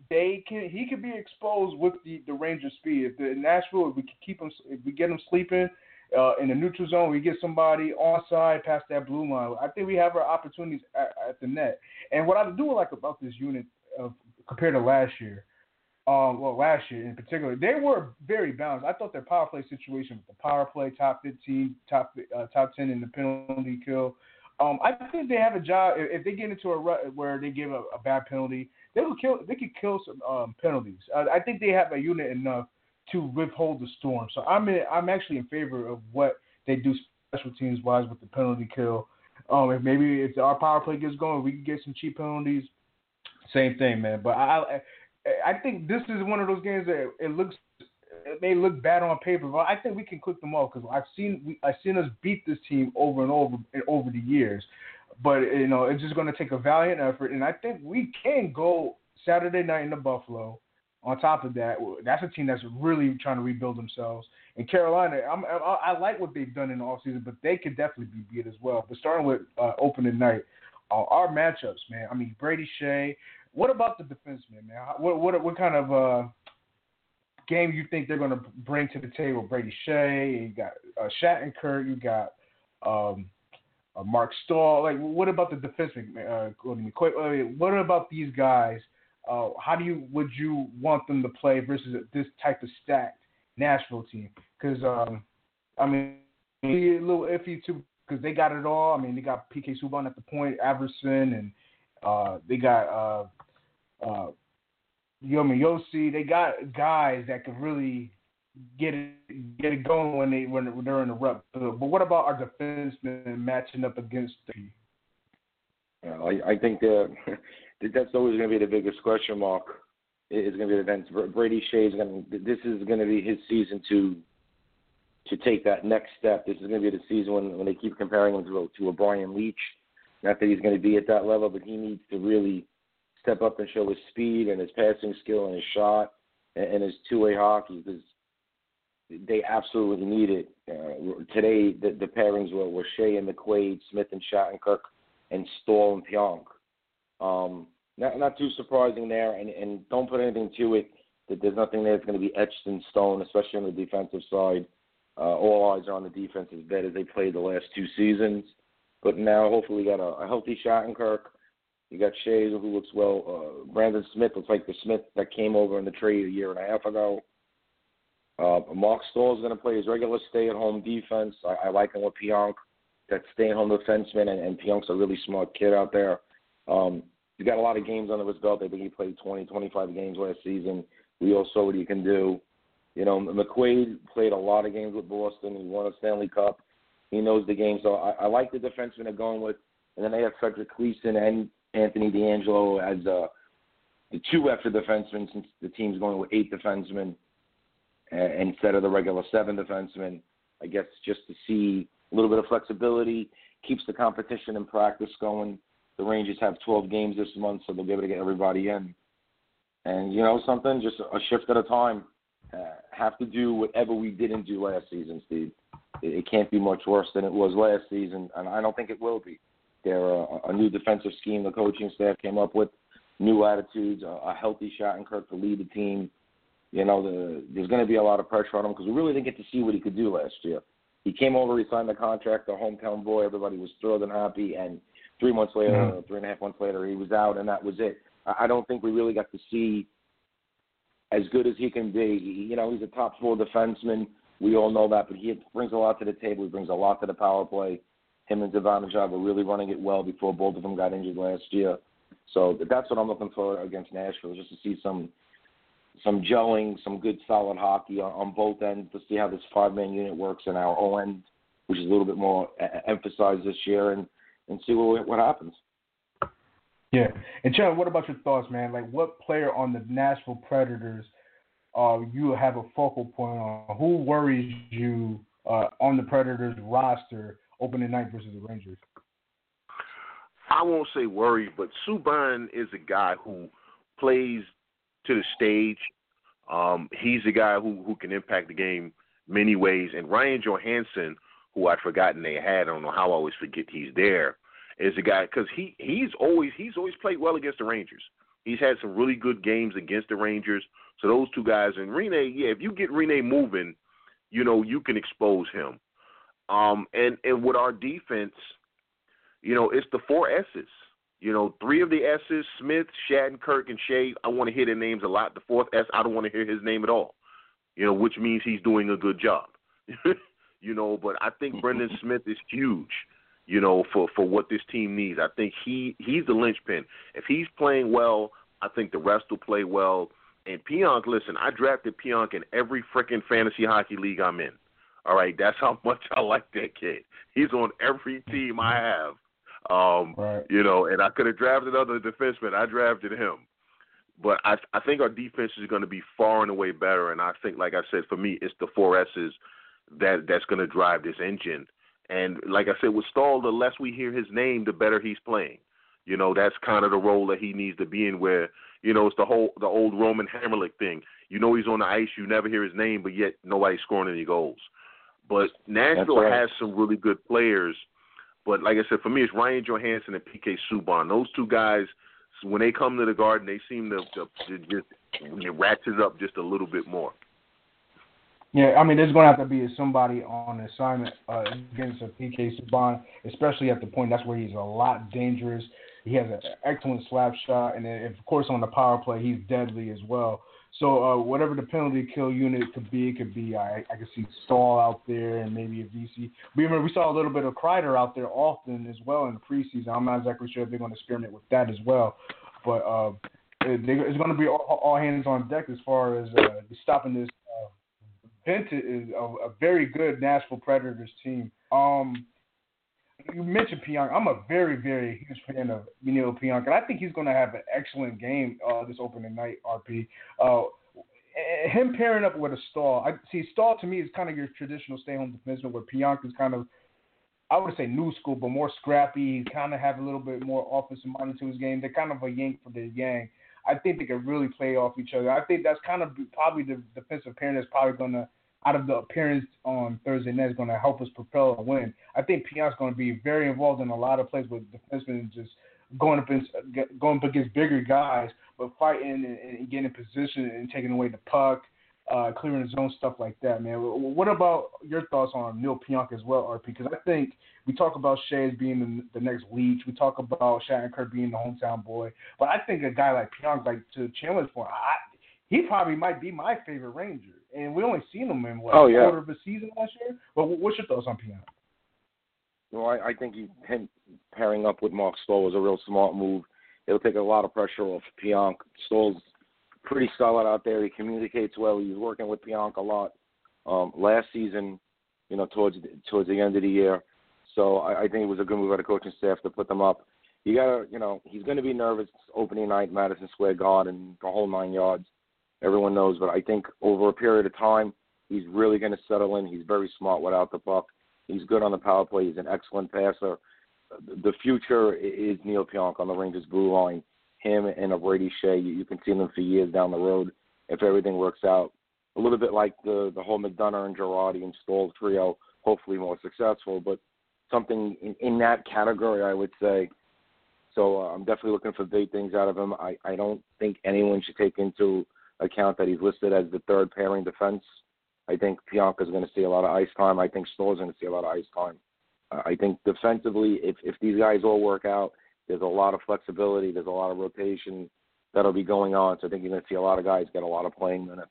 he could be exposed with the Rangers speed. If the Nashville, if we can keep him, if we get him sleeping in the neutral zone, we get somebody onside past that blue line. I think we have our opportunities at the net. And what I do like about this unit compared to last year, last year in particular, they were very balanced. I thought their power play situation with the power play, top 15, top 10 in the penalty kill. I think they have a job. If they get into a rut where they give a bad penalty, they could kill some penalties. I think they have a unit enough to withhold the storm. So I'm actually in favor of what they do special teams wise with the penalty kill. If our power play gets going, we can get some cheap penalties. Same thing, man. But I think this is one of those games that it may look bad on paper, but I think we can click them off because I've seen us beat this team over and over the years. But it's just going to take a valiant effort, and I think we can go Saturday night into Buffalo. On top of that, that's a team that's really trying to rebuild themselves. And Carolina, I like what they've done in the offseason, but they could definitely be beat as well. But starting with opening night, our matchups, man. I mean, Brady Shea. What about the defensemen, man? What kind of game you think they're going to bring to the table? Brady Shea, you got Shattenkirk, you got Mark Stahl. Like, what about the defensemen? What about these guys? How would you want them to play versus this type of stacked Nashville team? Because I mean, a little iffy too because they got it all. I mean, they got PK Subban at the point, Averson, and they got Yomi Yossi. They got guys that could really get it going when they're in the rut. But what about our defensemen matching up against the? I think that's always going to be the biggest question mark. Is going to be the events. Brady Shea this is going to be his season to take that next step. This is going to be the season when they keep comparing him to a Brian Leach. Not that he's going to be at that level, but he needs to really step up and show his speed and his passing skill and his shot and his two-way hockey because they absolutely need it. Today, the pairings were Shea and McQuaid, Smith and Shattenkirk, and Stahl and Pionk. Not too surprising there, and don't put anything to it that there's nothing there that's going to be etched in stone, especially on the defensive side. All eyes are on the defense as bad as they played the last two seasons. But now, hopefully, we got a healthy Shattenkirk. You got Shea, who looks well. Brandon Smith looks like the Smith that came over in the trade a year and a half ago. Mark Stahl is going to play his regular stay-at-home defense. I like him with Pionk, that stay-at-home defenseman, and Pionk's a really smart kid out there. He's got a lot of games under his belt. I think he played 20, 25 games last season. We all saw what he can do. McQuaid played a lot of games with Boston. He won a Stanley Cup. He knows the game. So I like the defensemen they're going with. And then they have Frederick Kleeson and Anthony DeAngelo as the two extra defensemen since the team's going with 8 defensemen instead of the regular 7 defensemen. I guess just to see a little bit of flexibility, keeps the competition and practice going. The Rangers have 12 games this month, so they'll be able to get everybody in. And something, just a shift at a time. Have to do whatever we didn't do last season, Steve. It can't be much worse than it was last season, and I don't think it will be. They're a new defensive scheme the coaching staff came up with, new attitudes, a healthy Shattenkirk to lead the team. There's going to be a lot of pressure on him because we really didn't get to see what he could do last year. He came over, he signed the contract, a hometown boy. Everybody was thrilled and happy, and 3 months later, 3.5 months later, he was out, and that was it. I don't think we really got to see as good as he can be. He's a top 4 defenseman. We all know that, but he brings a lot to the table. He brings a lot to the power play. Him and Zibanejad were really running it well before both of them got injured last year. So that's what I'm looking for against Nashville, just to see some gelling, some good solid hockey on both ends to see how this 5-man unit works in our own end, which is a little bit more emphasized this year, and see what happens. Yeah. And, Chad, what about your thoughts, man? Like, what player on the Nashville Predators you have a focal point on? Who worries you on the Predators roster opening night versus the Rangers? I won't say worried, but Subban is a guy who plays to the stage. He's a guy who can impact the game many ways. And Ryan Johansson, who I'd forgotten they had, I don't know how I always forget he's there, is a guy because he's always played well against the Rangers. He's had some really good games against the Rangers. So those two guys, and Rene, if you get Rene moving, you can expose him. And with our defense, it's the 4 S's. 3 of the S's, Smith, Shattenkirk, and Shea, I want to hear their names a lot. The 4th S, I don't want to hear his name at all, which means he's doing a good job. But I think Brendan Smith is huge, for what this team needs. I think he's the linchpin. If he's playing well, I think the rest will play well. And Pionk, listen, I drafted Pionk in every freaking fantasy hockey league I'm in. All right, that's how much I like that kid. He's on every team I have. Right. And I could have drafted other defensemen. I drafted him. But I think our defense is going to be far and away better. And I think, like I said, for me, it's the 4 S's that's going to drive this engine. And like I said, with Stahl, the less we hear his name, the better he's playing. That's kind of the role that he needs to be in where, it's the old Roman Hammerlick thing. He's on the ice, you never hear his name, but yet nobody's scoring any goals. But Nashville has some really good players. But like I said, for me, it's Ryan Johansson and PK Subban. Those two guys, when they come to the Garden, they seem to just it ratchets up just a little bit more. Yeah, I mean, there's going to have to be somebody on assignment against a PK Subban, especially at the point. That's where he's a lot dangerous. He has an excellent slap shot, and then, of course, on the power play, he's deadly as well. So whatever the penalty kill unit could be, I could see Stahl out there and maybe a VC. We saw a little bit of Kreider out there often as well in the preseason. I'm not exactly sure if they're going to experiment with that as well. But it's going to be all hands on deck as far as stopping this vintage, a very good Nashville Predators team. You mentioned Pionk. I'm a very, very huge fan of Neil Pionk, and I think he's going to have an excellent game this opening night, RP. Him pairing up with a Stahl. Stahl to me is kind of your traditional stay-home defenseman, where Pionk is kind of, I would say new school, but more scrappy. He kind of have a little bit more offensive mind to his game. They're kind of a yin for the yang. I think they could really play off each other. I think that's kind of probably the defensive pairing that's probably going to, out of the appearance on Thursday night, is going to help us propel a win. I think Pionk's going to be very involved in a lot of plays with defensemen just going up against bigger guys, but fighting and getting in position and taking away the puck, clearing the zone, stuff like that, man. What about your thoughts on Neil Pionk as well, RP? Because I think we talk about Shea as being the next Leach. We talk about Shattenkirk being the hometown boy. But I think a guy like Pionk, like to Chandler's point, he probably might be my favorite Ranger. And we only seen him in, quarter of a season last year? But what's your thoughts on Pionk? Well, I think him pairing up with Mark Stahl was a real smart move. It'll take a lot of pressure off Pionk. Stahl's pretty solid out there. He communicates well. He's working with Pionk a lot last season, towards the end of the year. So I think it was a good move by the coaching staff to put them up. You got to, he's going to be nervous opening night, Madison Square Garden, the whole 9 yards. Everyone knows, but I think over a period of time, he's really going to settle in. He's very smart without the puck. He's good on the power play. He's an excellent passer. The future is Neil Pionk on the Rangers blue line. Him and a Brady Shea, you can see them for years down the road if everything works out. A little bit like the whole McDonough and Girardi and Stahl trio, hopefully more successful, but something in that category, I would say. So I'm definitely looking for big things out of him. I don't think anyone should take into account that he's listed as the third pairing defense. I think Pionk is going to see a lot of ice time. I think Stahl is going to see a lot of ice time. I think defensively, if these guys all work out, there's a lot of flexibility. There's a lot of rotation that'll be going on. So I think you're going to see a lot of guys get a lot of playing minutes.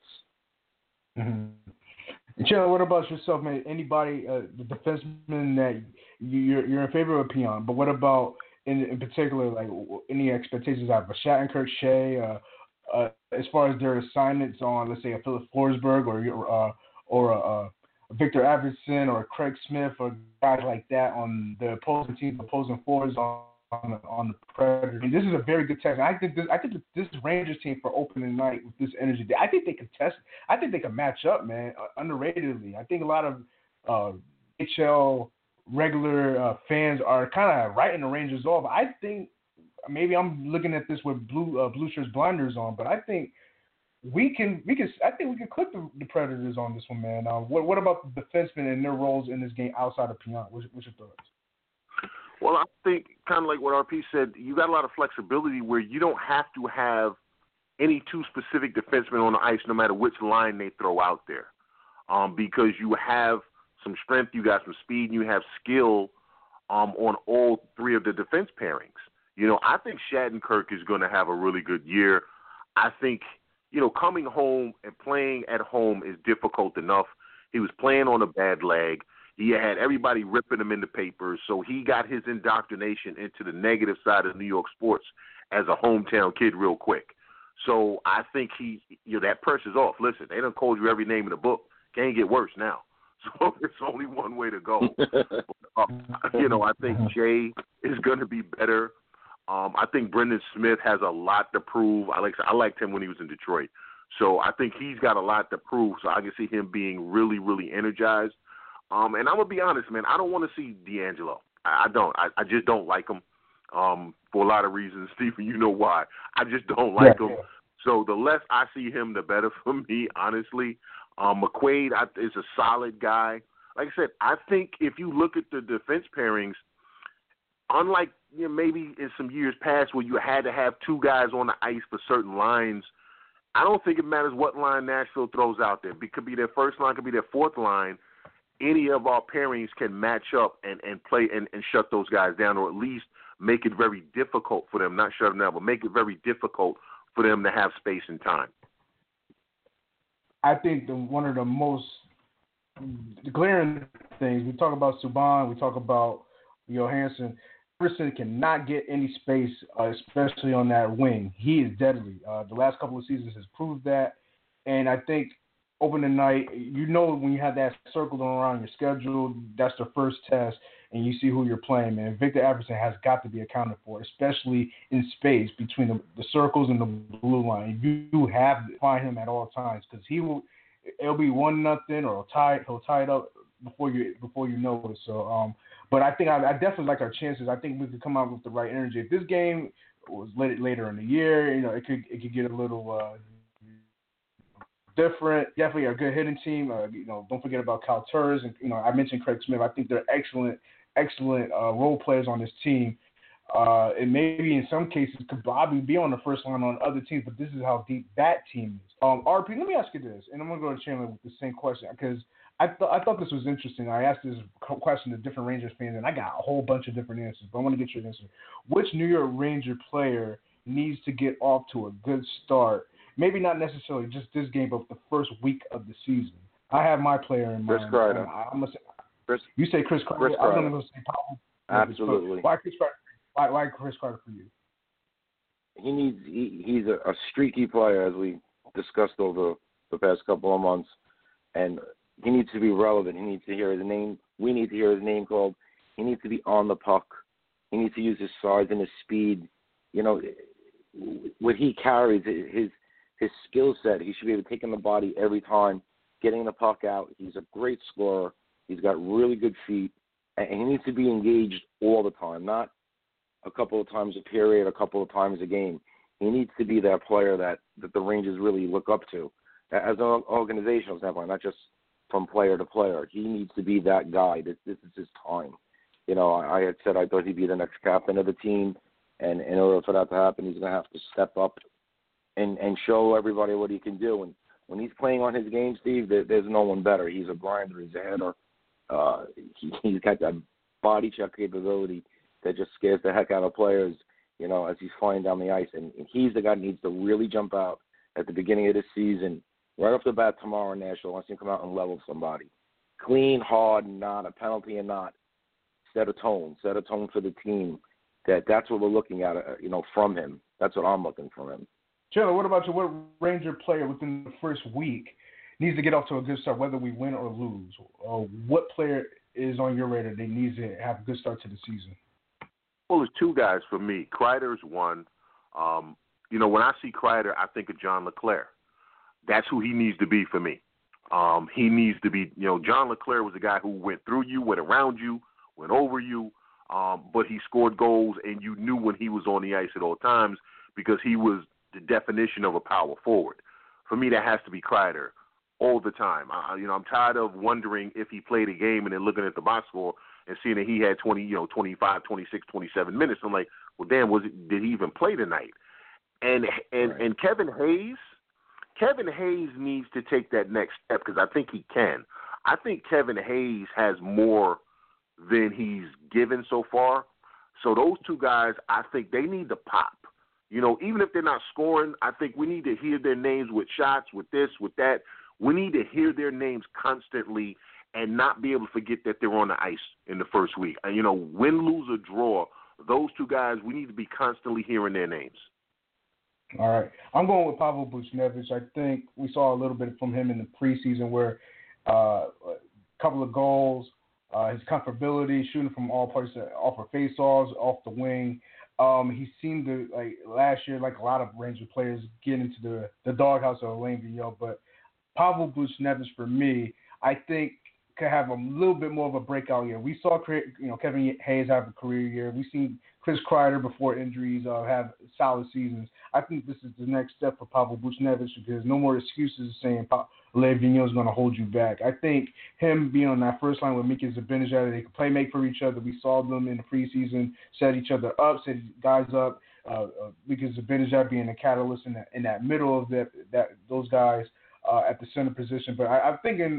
Mm-hmm. Chandler, what about yourself, man? Anybody, the defenseman that you're in favor of Pionk, but what about in particular, like any expectations out of a Shattenkirk, Shea, as far as their assignments on, let's say, a Philip Forsberg or a Victor Arvidsson or Craig Smith or guys like that on the opposing team, opposing forwards on the Predators. I mean, this is a very good test. I think this Rangers team for opening night with this energy, I think they can test. I think they can match up, man, underratedly. I think a lot of HL regular fans are kind of writing the Rangers off. I think maybe I'm looking at this with blue shirts blinders on, but I think we can clip the Predators on this one, man. What about the defensemen and their roles in this game outside of Pionk? What's your thoughts? Well, I think kind of like what RP said, you got a lot of flexibility where you don't have to have any two specific defensemen on the ice no matter which line they throw out there, because you have some strength, you got some speed, and you have skill on all three of the defense pairings. You know, I think Shattenkirk is going to have a really good year. I think, you know, coming home and playing at home is difficult enough. He was playing on a bad leg. He had everybody ripping him in the papers, so he got his indoctrination into the negative side of New York sports as a hometown kid real quick. So I think that pressure's off. Listen, they done called you every name in the book. Can't get worse now. So there's only one way to go. I think Jay is going to be better. I think Brendan Smith has a lot to prove. I liked him when he was in Detroit. So I think he's got a lot to prove. So I can see him being really, really energized. And I'm going to be honest, man, I don't want to see D'Angelo. I don't. I just don't like him for a lot of reasons. Stephen, you know why. I just don't like him. So the less I see him, the better for me, honestly. McQuaid is a solid guy. Like I said, I think if you look at the defense pairings, unlike maybe in some years past where you had to have two guys on the ice for certain lines, I don't think it matters what line Nashville throws out there. It could be their first line, could be their fourth line. Any of our pairings can match up and play and shut those guys down, or at least make it very difficult for them, not shut them down, but make it very difficult for them to have space and time. I think one of the most glaring things, we talk about Subban, we talk about Johansson. Iverson cannot get any space, especially on that wing. He is deadly. The last couple of seasons has proved that. And I think opening night, when you have that circled around your schedule, that's the first test, and you see who you're playing, man. Victor Iverson has got to be accounted for, especially in space between the circles and the blue line. You have to find him at all times because it'll be 1-0 or he'll tie it up before you know it. So, but I think I definitely like our chances. I think we could come out with the right energy. If this game was later in the year, it could get a little different. Definitely a good hitting team. Don't forget about Kyle Turris, and I mentioned Craig Smith. I think they're excellent role players on this team. And maybe in some cases could probably be on the first line on other teams, but this is how deep that team is. RP, let me ask you this, and I'm going to go to Chandler with the same question because I thought this was interesting. I asked this question to different Rangers fans, and I got a whole bunch of different answers, but I want to get your answer. Which New York Ranger player needs to get off to a good start? Maybe not necessarily just this game, but the first week of the season. I have my player in mind. Chris Kreider. You say Chris Kreider. Chris Kreider. I'm going to say Pavel. Absolutely. Why Chris Kreider? Why Chris Kreider for you? He's a streaky player, as we discussed over the past couple of months, and he needs to be relevant. He needs to hear his name. We need to hear his name called. He needs to be on the puck. He needs to use his size and his speed. What he carries, his skill set, he should be able to take in the body every time, getting the puck out. He's a great scorer. He's got really good feet, and he needs to be engaged all the time, not a couple of times a period, a couple of times a game. He needs to be that player that the Rangers really look up to as an organizational standpoint, not just from player to player. He needs to be that guy. This is his time. I had said I thought he'd be the next captain of the team, and in order for that to happen, he's going to have to step up and show everybody what he can do. And when he's playing on his game, Steve, there's no one better. He's a grinder. He's a hitter. He's got that body check capability that just scares the heck out of players, as he's flying down the ice. And he's the guy that needs to really jump out at the beginning of the season, right off the bat tomorrow in Nashville, wants to come out and level somebody. Clean, hard, not a penalty and not. Set a tone for the team. That's what we're looking at, from him. That's what I'm looking from him. Chandler, what about you? What Ranger player within the first week needs to get off to a good start, whether we win or lose? What player is on your radar that needs to have a good start to the season? Well, there's two guys for me. Kreider's one. When I see Kreider, I think of John LeClair. That's who he needs to be for me. He needs to be, John LeClair was a guy who went through you, went around you, went over you, but he scored goals, and you knew when he was on the ice at all times because he was the definition of a power forward. For me, that has to be Kreider all the time. I'm tired of wondering if he played a game and then looking at the box score and seeing that he had 25, 26, 27 minutes. I'm like, well, damn, did he even play tonight? And Kevin Hayes needs to take that next step because I think he can. I think Kevin Hayes has more than he's given so far. So those two guys, I think they need to pop. Even if they're not scoring, I think we need to hear their names with shots, with this, with that. We need to hear their names constantly and not be able to forget that they're on the ice in the first week. And, win, lose, or draw, those two guys, we need to be constantly hearing their names. All right. I'm going with Pavel Buchnevich. I think we saw a little bit from him in the preseason where a couple of goals, his comfortability, shooting from all parts, off of face-offs, off the wing. He seemed to, like last year, like a lot of Ranger players, get into the doghouse of Alain Vigneault. But Pavel Buchnevich, for me, I think could have a little bit more of a breakout year. We saw Kevin Hayes have a career year. We've seen Chris Kreider before injuries have solid seasons. I think this is the next step for Pavel Buchnevich because no more excuses saying Alain Vigneault is going to hold you back. I think him being on that first line with Mika Zibanejad, they could make for each other. We saw them in the preseason set each other up, set guys up. Mika Zibanejad being a catalyst in that middle of those guys. At the center position, but I'm thinking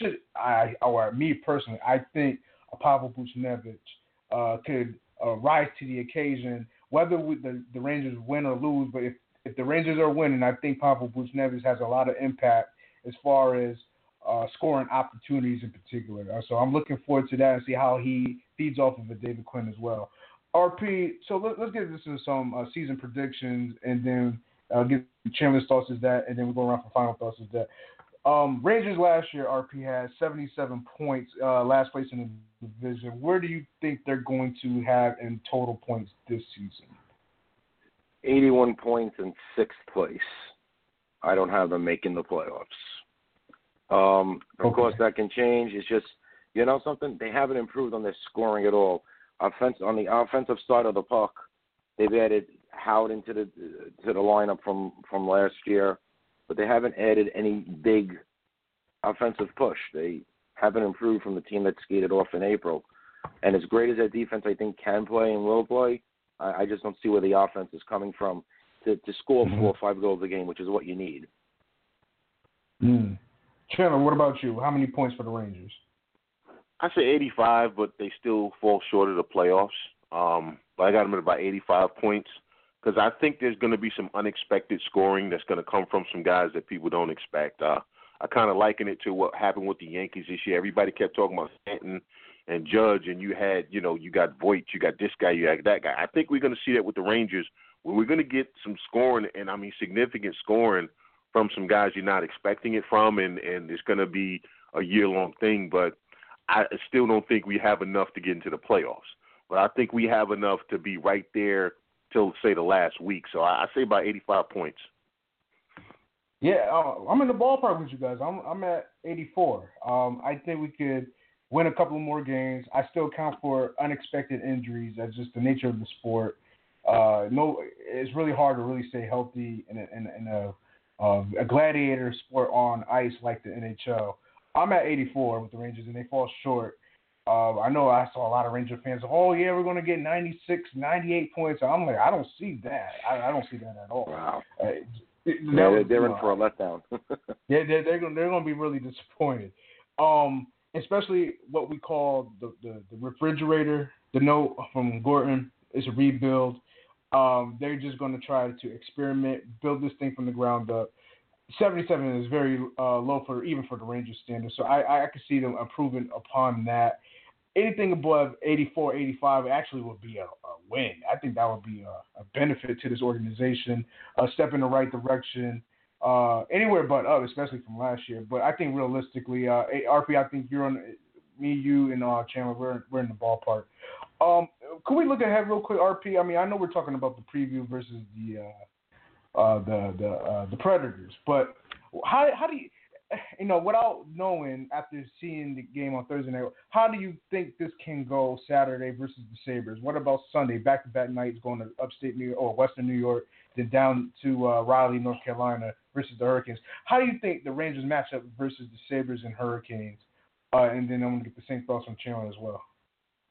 me personally, I think Pavel Buchnevich could rise to the occasion, whether the Rangers win or lose. But if the Rangers are winning, I think Pavel Buchnevich has a lot of impact as far as scoring opportunities in particular. So I'm looking forward to that and see how he feeds off of David Quinn as well. RP, so let's get into some season predictions and then get Chandler's thoughts is that, and then we'll go around for final thoughts is that. Rangers last year, RP had 77 points, last place in the division. Where do you think they're going to have in total points this season? 81 points in sixth place. I don't have them making the playoffs. Of course, that can change. It's just, something? They haven't improved on their scoring at all. On the offensive side of the puck, they've added Howard into the lineup from last year, but they haven't added any big offensive push. They haven't improved from the team that skated off in April. And as great as that defense I think can play and will play, I just don't see where the offense is coming from to score 4 or 5 goals a game, which is what you need. Chandler, what about you? How many points for the Rangers? I say 85, but they still fall short of the playoffs. But I got them at about 85 points. Because I think there's going to be some unexpected scoring that's going to come from some guys that people don't expect. I kind of liken it to what happened with the Yankees this year. Everybody kept talking about Stanton and Judge, and you had, you got Voit, you got this guy, you got that guy. I think we're going to see that with the Rangers, where we're going to get some scoring, and I mean significant scoring from some guys you're not expecting it from, and it's going to be a year-long thing. But I still don't think we have enough to get into the playoffs. But I think we have enough to be right there till, say, the last week. So I say about 85 points. Yeah, I'm in the ballpark with you guys. I'm at 84. I think we could win a couple more games. I still count for unexpected injuries. That's just the nature of the sport. It's really hard to really stay healthy in a gladiator sport on ice like the NHL. I'm at 84 with the Rangers, and they fall short. I know I saw a lot of Ranger fans. Oh, yeah, we're going to get 96, 98 points. I'm like, I don't see that. I don't see that at all. Wow. They're in for a letdown. Yeah, they're going to be really disappointed. Especially what we call the refrigerator, the note from Gorton is a rebuild. They're just going to try to experiment, build this thing from the ground up. 77 is very low even for the Rangers standards, so I could see them improving upon that. Anything above 84, 85 actually would be a win. I think that would be a benefit to this organization, a step in the right direction, anywhere but up, especially from last year. But I think realistically, RP, I think you're on me, you, and Chandler. We're in the ballpark. Can we look ahead real quick, RP? I mean, I know we're talking about the preview versus the Predators, but how do you, without knowing after seeing the game on Thursday night, how do you think this can go Saturday versus the Sabres? What about Sunday, back-to-back nights going to upstate New York or Western New York, then down to Raleigh, North Carolina versus the Hurricanes? How do you think the Rangers match up versus the Sabres and Hurricanes? And then I'm going to get the same thoughts from Chandler as well.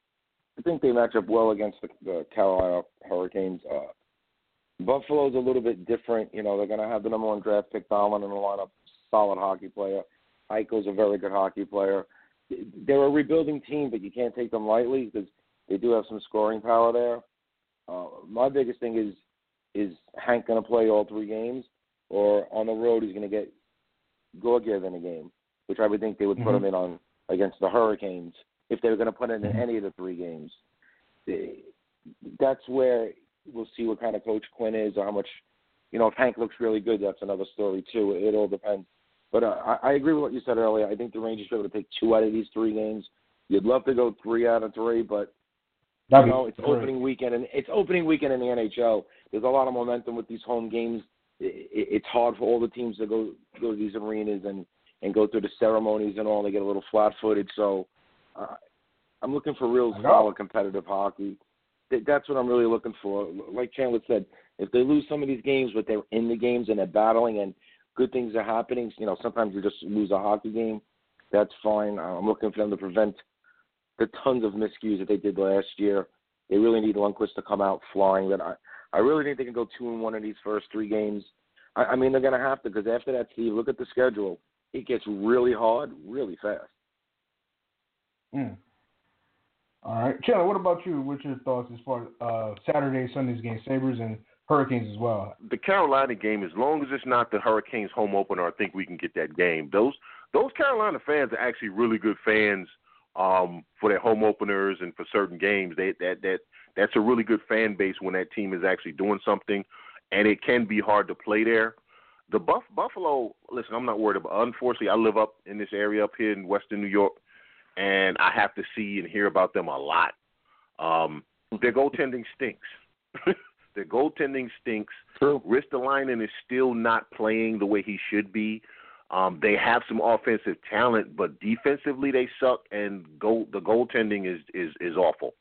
I think they match up well against the Carolina Hurricanes. Buffalo's a little bit different. You know, they're going to have the number 1 draft pick Donald in the lineup, solid hockey player. Eichel's a very good hockey player. They're a rebuilding team, but you can't take them lightly because they do have some scoring power there. My biggest thing is Hank going to play all 3 games, or on the road he's going to get Georgiev in a game, which I would think they would put him in on against the Hurricanes if they were going to put him in any of the 3 games. That's where we'll see what kind of coach Quinn is, or how much, you know, if Hank looks really good, that's another story too. It all depends. But I agree with what you said earlier. I think the Rangers should be able to take 2 out of these 3 games. You'd love to go 3 out of 3, but you know, it's opening weekend, and it's opening weekend in the NHL. There's a lot of momentum with these home games. It's hard for all the teams to go to these arenas and go through the ceremonies and all. They get a little flat-footed. So I'm looking for real solid competitive hockey. That's what I'm really looking for. Like Chandler said, if they lose some of these games, but they're in the games and they're battling and good things are happening, you know, sometimes you just lose a hockey game. That's fine. I'm looking for them to prevent the tons of miscues that they did last year. They really need Lundqvist to come out flying. But I really think they can go 2-1 in these first 3 games. I mean, they're going to have to, because after that, Steve, look at the schedule. It gets really hard, really fast. All right. Chandler, what about you? What's your thoughts as far as Saturday, Sunday's game, Sabres and Hurricanes as well? The Carolina game, as long as it's not the Hurricanes home opener, I think we can get that game. Those Carolina fans are actually really good fans for their home openers and for certain games. That's a really good fan base when that team is actually doing something, and it can be hard to play there. The Buffalo, listen, I'm not worried about. Unfortunately, I live up in this area up here in Western New York, and I have to see and hear about them a lot. Their goaltending stinks. Their goaltending stinks. True. Ristolainen is still not playing the way he should be. They have some offensive talent, but defensively they suck, and the goaltending is awful.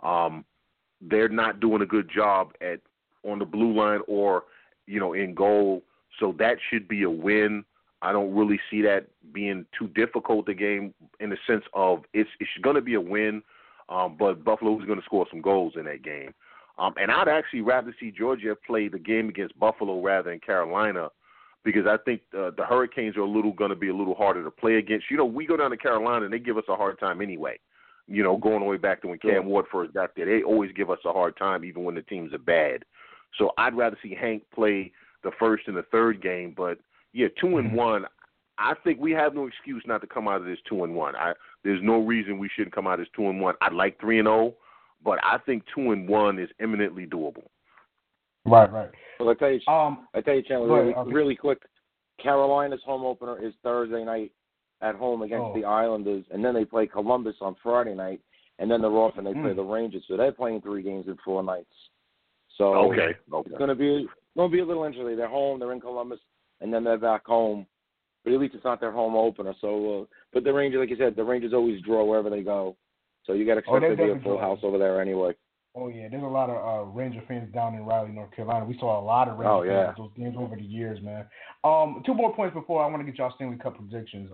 They're not doing a good job on the blue line or, you know, in goal. So that should be a win. I don't really see that being too difficult a game in the sense of it's going to be a win, but Buffalo is going to score some goals in that game. And I'd actually rather see Georgiev play the game against Buffalo rather than Carolina, because I think the Hurricanes are going to be a little harder to play against. You know, we go down to Carolina and they give us a hard time anyway. You know, going all the way back to when Cam Ward first got there, they always give us a hard time even when the teams are bad. So I'd rather see Hank play the first and the third game. But, yeah, 2-1, I think we have no excuse not to come out of this 2-1. There's no reason we shouldn't come out as 2-1. I'd like 3-0, but I think 2-1 is eminently doable. Right. Well, I tell you, Chandler, really quick, Carolina's home opener is Thursday night at home against the Islanders, and then they play Columbus on Friday night, and then they're off and they play the Rangers. So they're playing 3 games in 4 nights. So it's going to be a little interesting. They're home, they're in Columbus, and then they're back home. But at least it's not their home opener. So, but the Rangers, like you said, the Rangers always draw wherever they go. So you got to expect to be a full house over there anyway. Oh, yeah. There's a lot of Ranger fans down in Raleigh, North Carolina. We saw a lot of Ranger fans at those games over the years, man. 2 more points before I want to get y'all Stanley Cup predictions.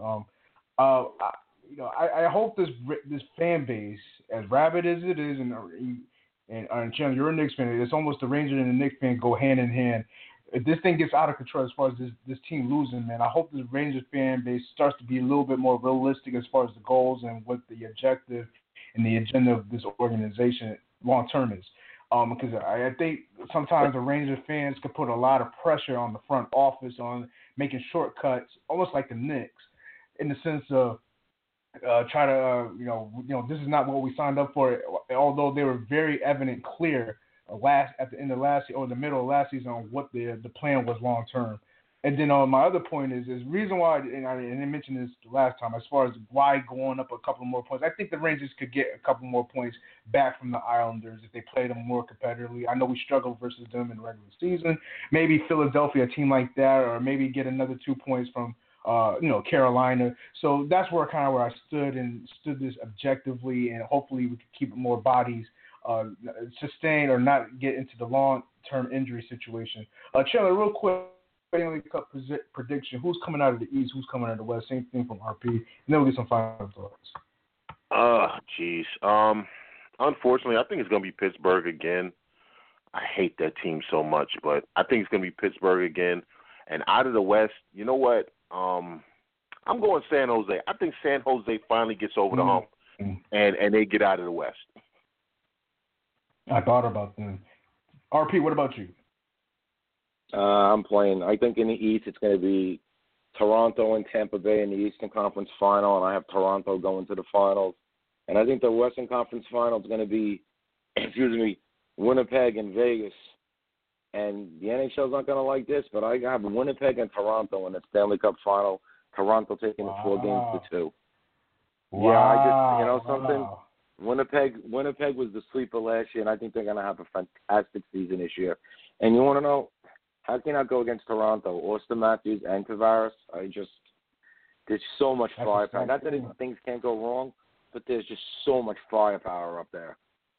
I hope this fan base, as rabid as it is, and Chandler, you're a Knicks fan, it's almost the Rangers and the Knicks fan go hand in hand. If this thing gets out of control as far as this team losing, man, I hope this Rangers fan base starts to be a little bit more realistic as far as the goals and what the objective and the agenda of this organization long term is. Because I think sometimes the Rangers fans could put a lot of pressure on the front office on making shortcuts, almost like the Knicks, in the sense of try to, this is not what we signed up for, although they were very evident, clear at the end of last year or the middle of last season on what the plan was long term. And then my other point is reason why, and I mentioned this last time, as far as why going up a couple more points. I think the Rangers could get a couple more points back from the Islanders if they played them more competitively. I know we struggled versus them in the regular season. Maybe Philadelphia, a team like that, or maybe get another 2 points from Carolina. So that's where I stood this objectively, and hopefully we can keep more bodies sustained or not get into the long-term injury situation. Chandler, real quick, Stanley Cup prediction. Who's coming out of the East? Who's coming out of the West? Same thing from RP. And then we'll get some final thoughts. Jeez. Unfortunately, I think it's going to be Pittsburgh again. I hate that team so much, but I think it's going to be Pittsburgh again. And out of the West, you know what? I'm going San Jose. I think San Jose finally gets over the hump, and they get out of the West. I thought about them. RP, what about you? I think in the East it's going to be Toronto and Tampa Bay in the Eastern Conference Final, and I have Toronto going to the finals. And I think the Western Conference Final is going to be, Winnipeg and Vegas. And the NHL's not going to like this, but I have Winnipeg and Toronto in the Stanley Cup Final. Toronto taking the 4-2. Wow. Yeah, I just, something. Winnipeg was the sleeper last year, and I think they're going to have a fantastic season this year. And you want to know, how can I go against Toronto? Austin Matthews and Tavares. There's so much firepower. Not that things can't go wrong, but there's just so much firepower up there.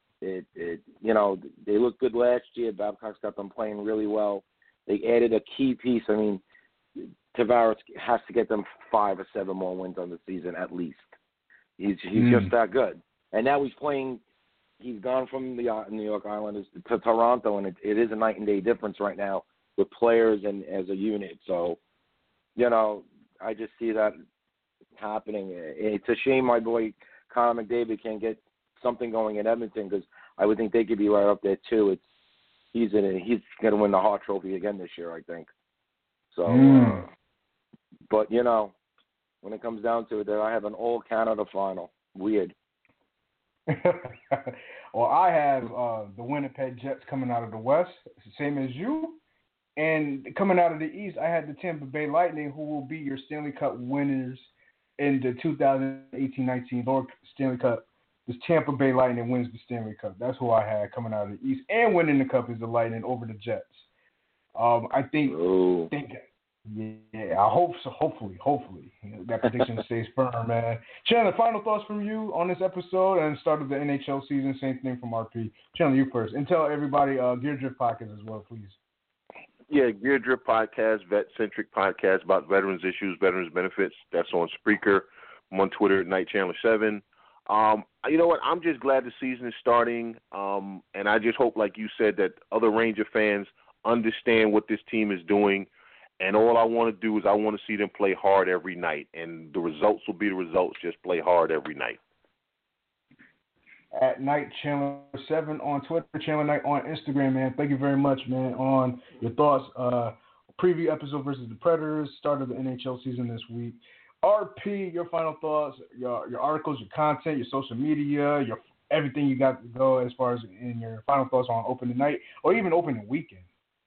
They looked good last year. Babcock's got them playing really well. They added a key piece. I mean, Tavares has to get them 5 or 7 more wins on the season at least. He's just that good. And now he's playing. He's gone from the New York Islanders to Toronto, and it is a night and day difference right now with players and as a unit. So, I just see that happening. It's a shame my boy Connor McDavid can't get something going in Edmonton, because I would think they could be right up there too. He's going to win the Hart Trophy again this year, I think. So, but when it comes down to it, I have an all Canada final. Weird. Well, I have the Winnipeg Jets coming out of the West, same as you. And coming out of the East, I had the Tampa Bay Lightning, who will be your Stanley Cup winners in the 2018-19 Lord Stanley Cup. This Tampa Bay Lightning wins the Stanley Cup. That's who I had coming out of the East. And winning the Cup is the Lightning over the Jets. I think I hope so. Hopefully. That prediction stays firm, man. Chandler, final thoughts from you on this episode and start of the NHL season. Same thing from RP. Chandler, you first. And tell everybody Gear Drift Podcast as well, please. Yeah, Gear Drift Podcast, vet-centric podcast about veterans issues, veterans benefits. That's on Spreaker. I'm on Twitter at NightChandler7. You know what? I'm just glad the season is starting, and I just hope, like you said, that other Ranger fans understand what this team is doing. And all I want to do is I want to see them play hard every night, and the results will be the results. Just play hard every night. At NightChandler7 on Twitter, Chandler Knight on Instagram, man. Thank you very much, man, on your thoughts. Preview episode versus the Predators, start of the NHL season this week. RP, your final thoughts, your articles, your content, your social media, your everything you got to go as far as in your final thoughts on opening night or even opening weekend.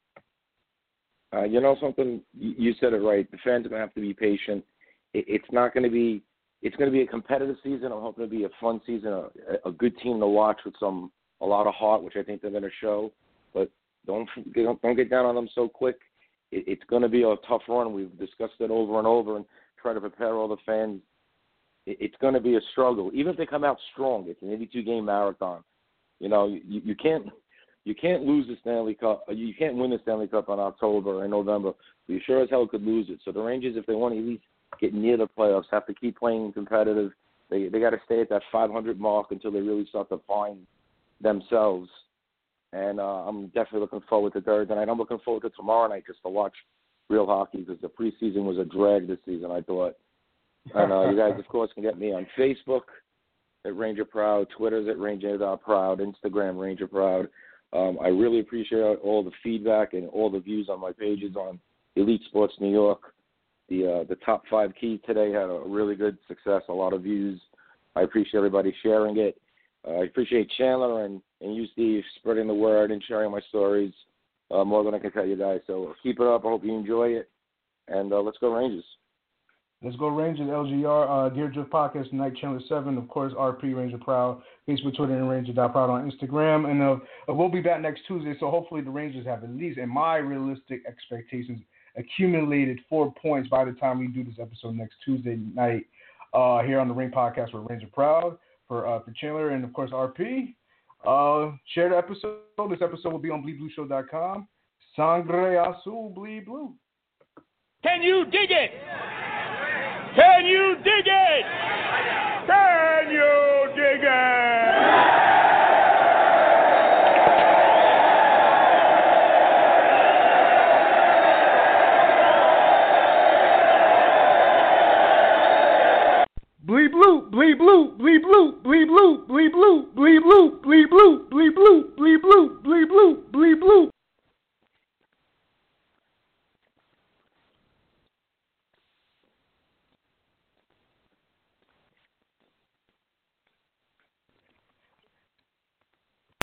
Something, you said it right. The fans are going to have to be patient. It's not going to be. It's going to be a competitive season. I'm hoping to be a fun season, a good team to watch with a lot of heart, which I think they're going to show. But don't get down on them so quick. It's going to be a tough run. We've discussed it over and over and try to prepare all the fans. It's going to be a struggle. Even if they come out strong, it's an 82-game marathon. You can't lose the Stanley Cup. You can't win the Stanley Cup in October and November. You sure as hell could lose it. So the Rangers, if they want to at least get near the playoffs, have to keep playing competitive. They got to stay at that 500 mark until they really start to find themselves. And I'm definitely looking forward to Thursday night. I'm looking forward to tomorrow night just to watch real hockey, because the preseason was a drag this season, I thought. And you guys, of course, can get me on Facebook at Ranger Proud, Twitter's at Ranger.Proud, Instagram Ranger Proud. I really appreciate all the feedback and all the views on my pages on Elite Sports New York. The top 5 key today had a really good success, a lot of views. I appreciate everybody sharing it. I appreciate Chandler and you, Steve, spreading the word and sharing my stories more than I can tell you guys. So keep it up. I hope you enjoy it. And let's go Rangers. Let's go Rangers, LGR, Gear Drift Podcast, NightChandler7, of course, RP, Ranger Proud, Facebook, Twitter, and Ranger.Proud on Instagram. And we'll be back next Tuesday, so hopefully the Rangers have at least, in my realistic expectations, accumulated 4 points by the time we do this episode next Tuesday night here on the Ring Podcast with Ranger Proud for Chandler and, of course, RP. Share the episode. This episode will be on BleedBlueShow.com. Sangre Azul, Bleed Blue. Can you dig it? Can you dig it? Can you dig it? bleep blue, bleep blue, bleep blue, bleep blue, bleep blue, bleep blue.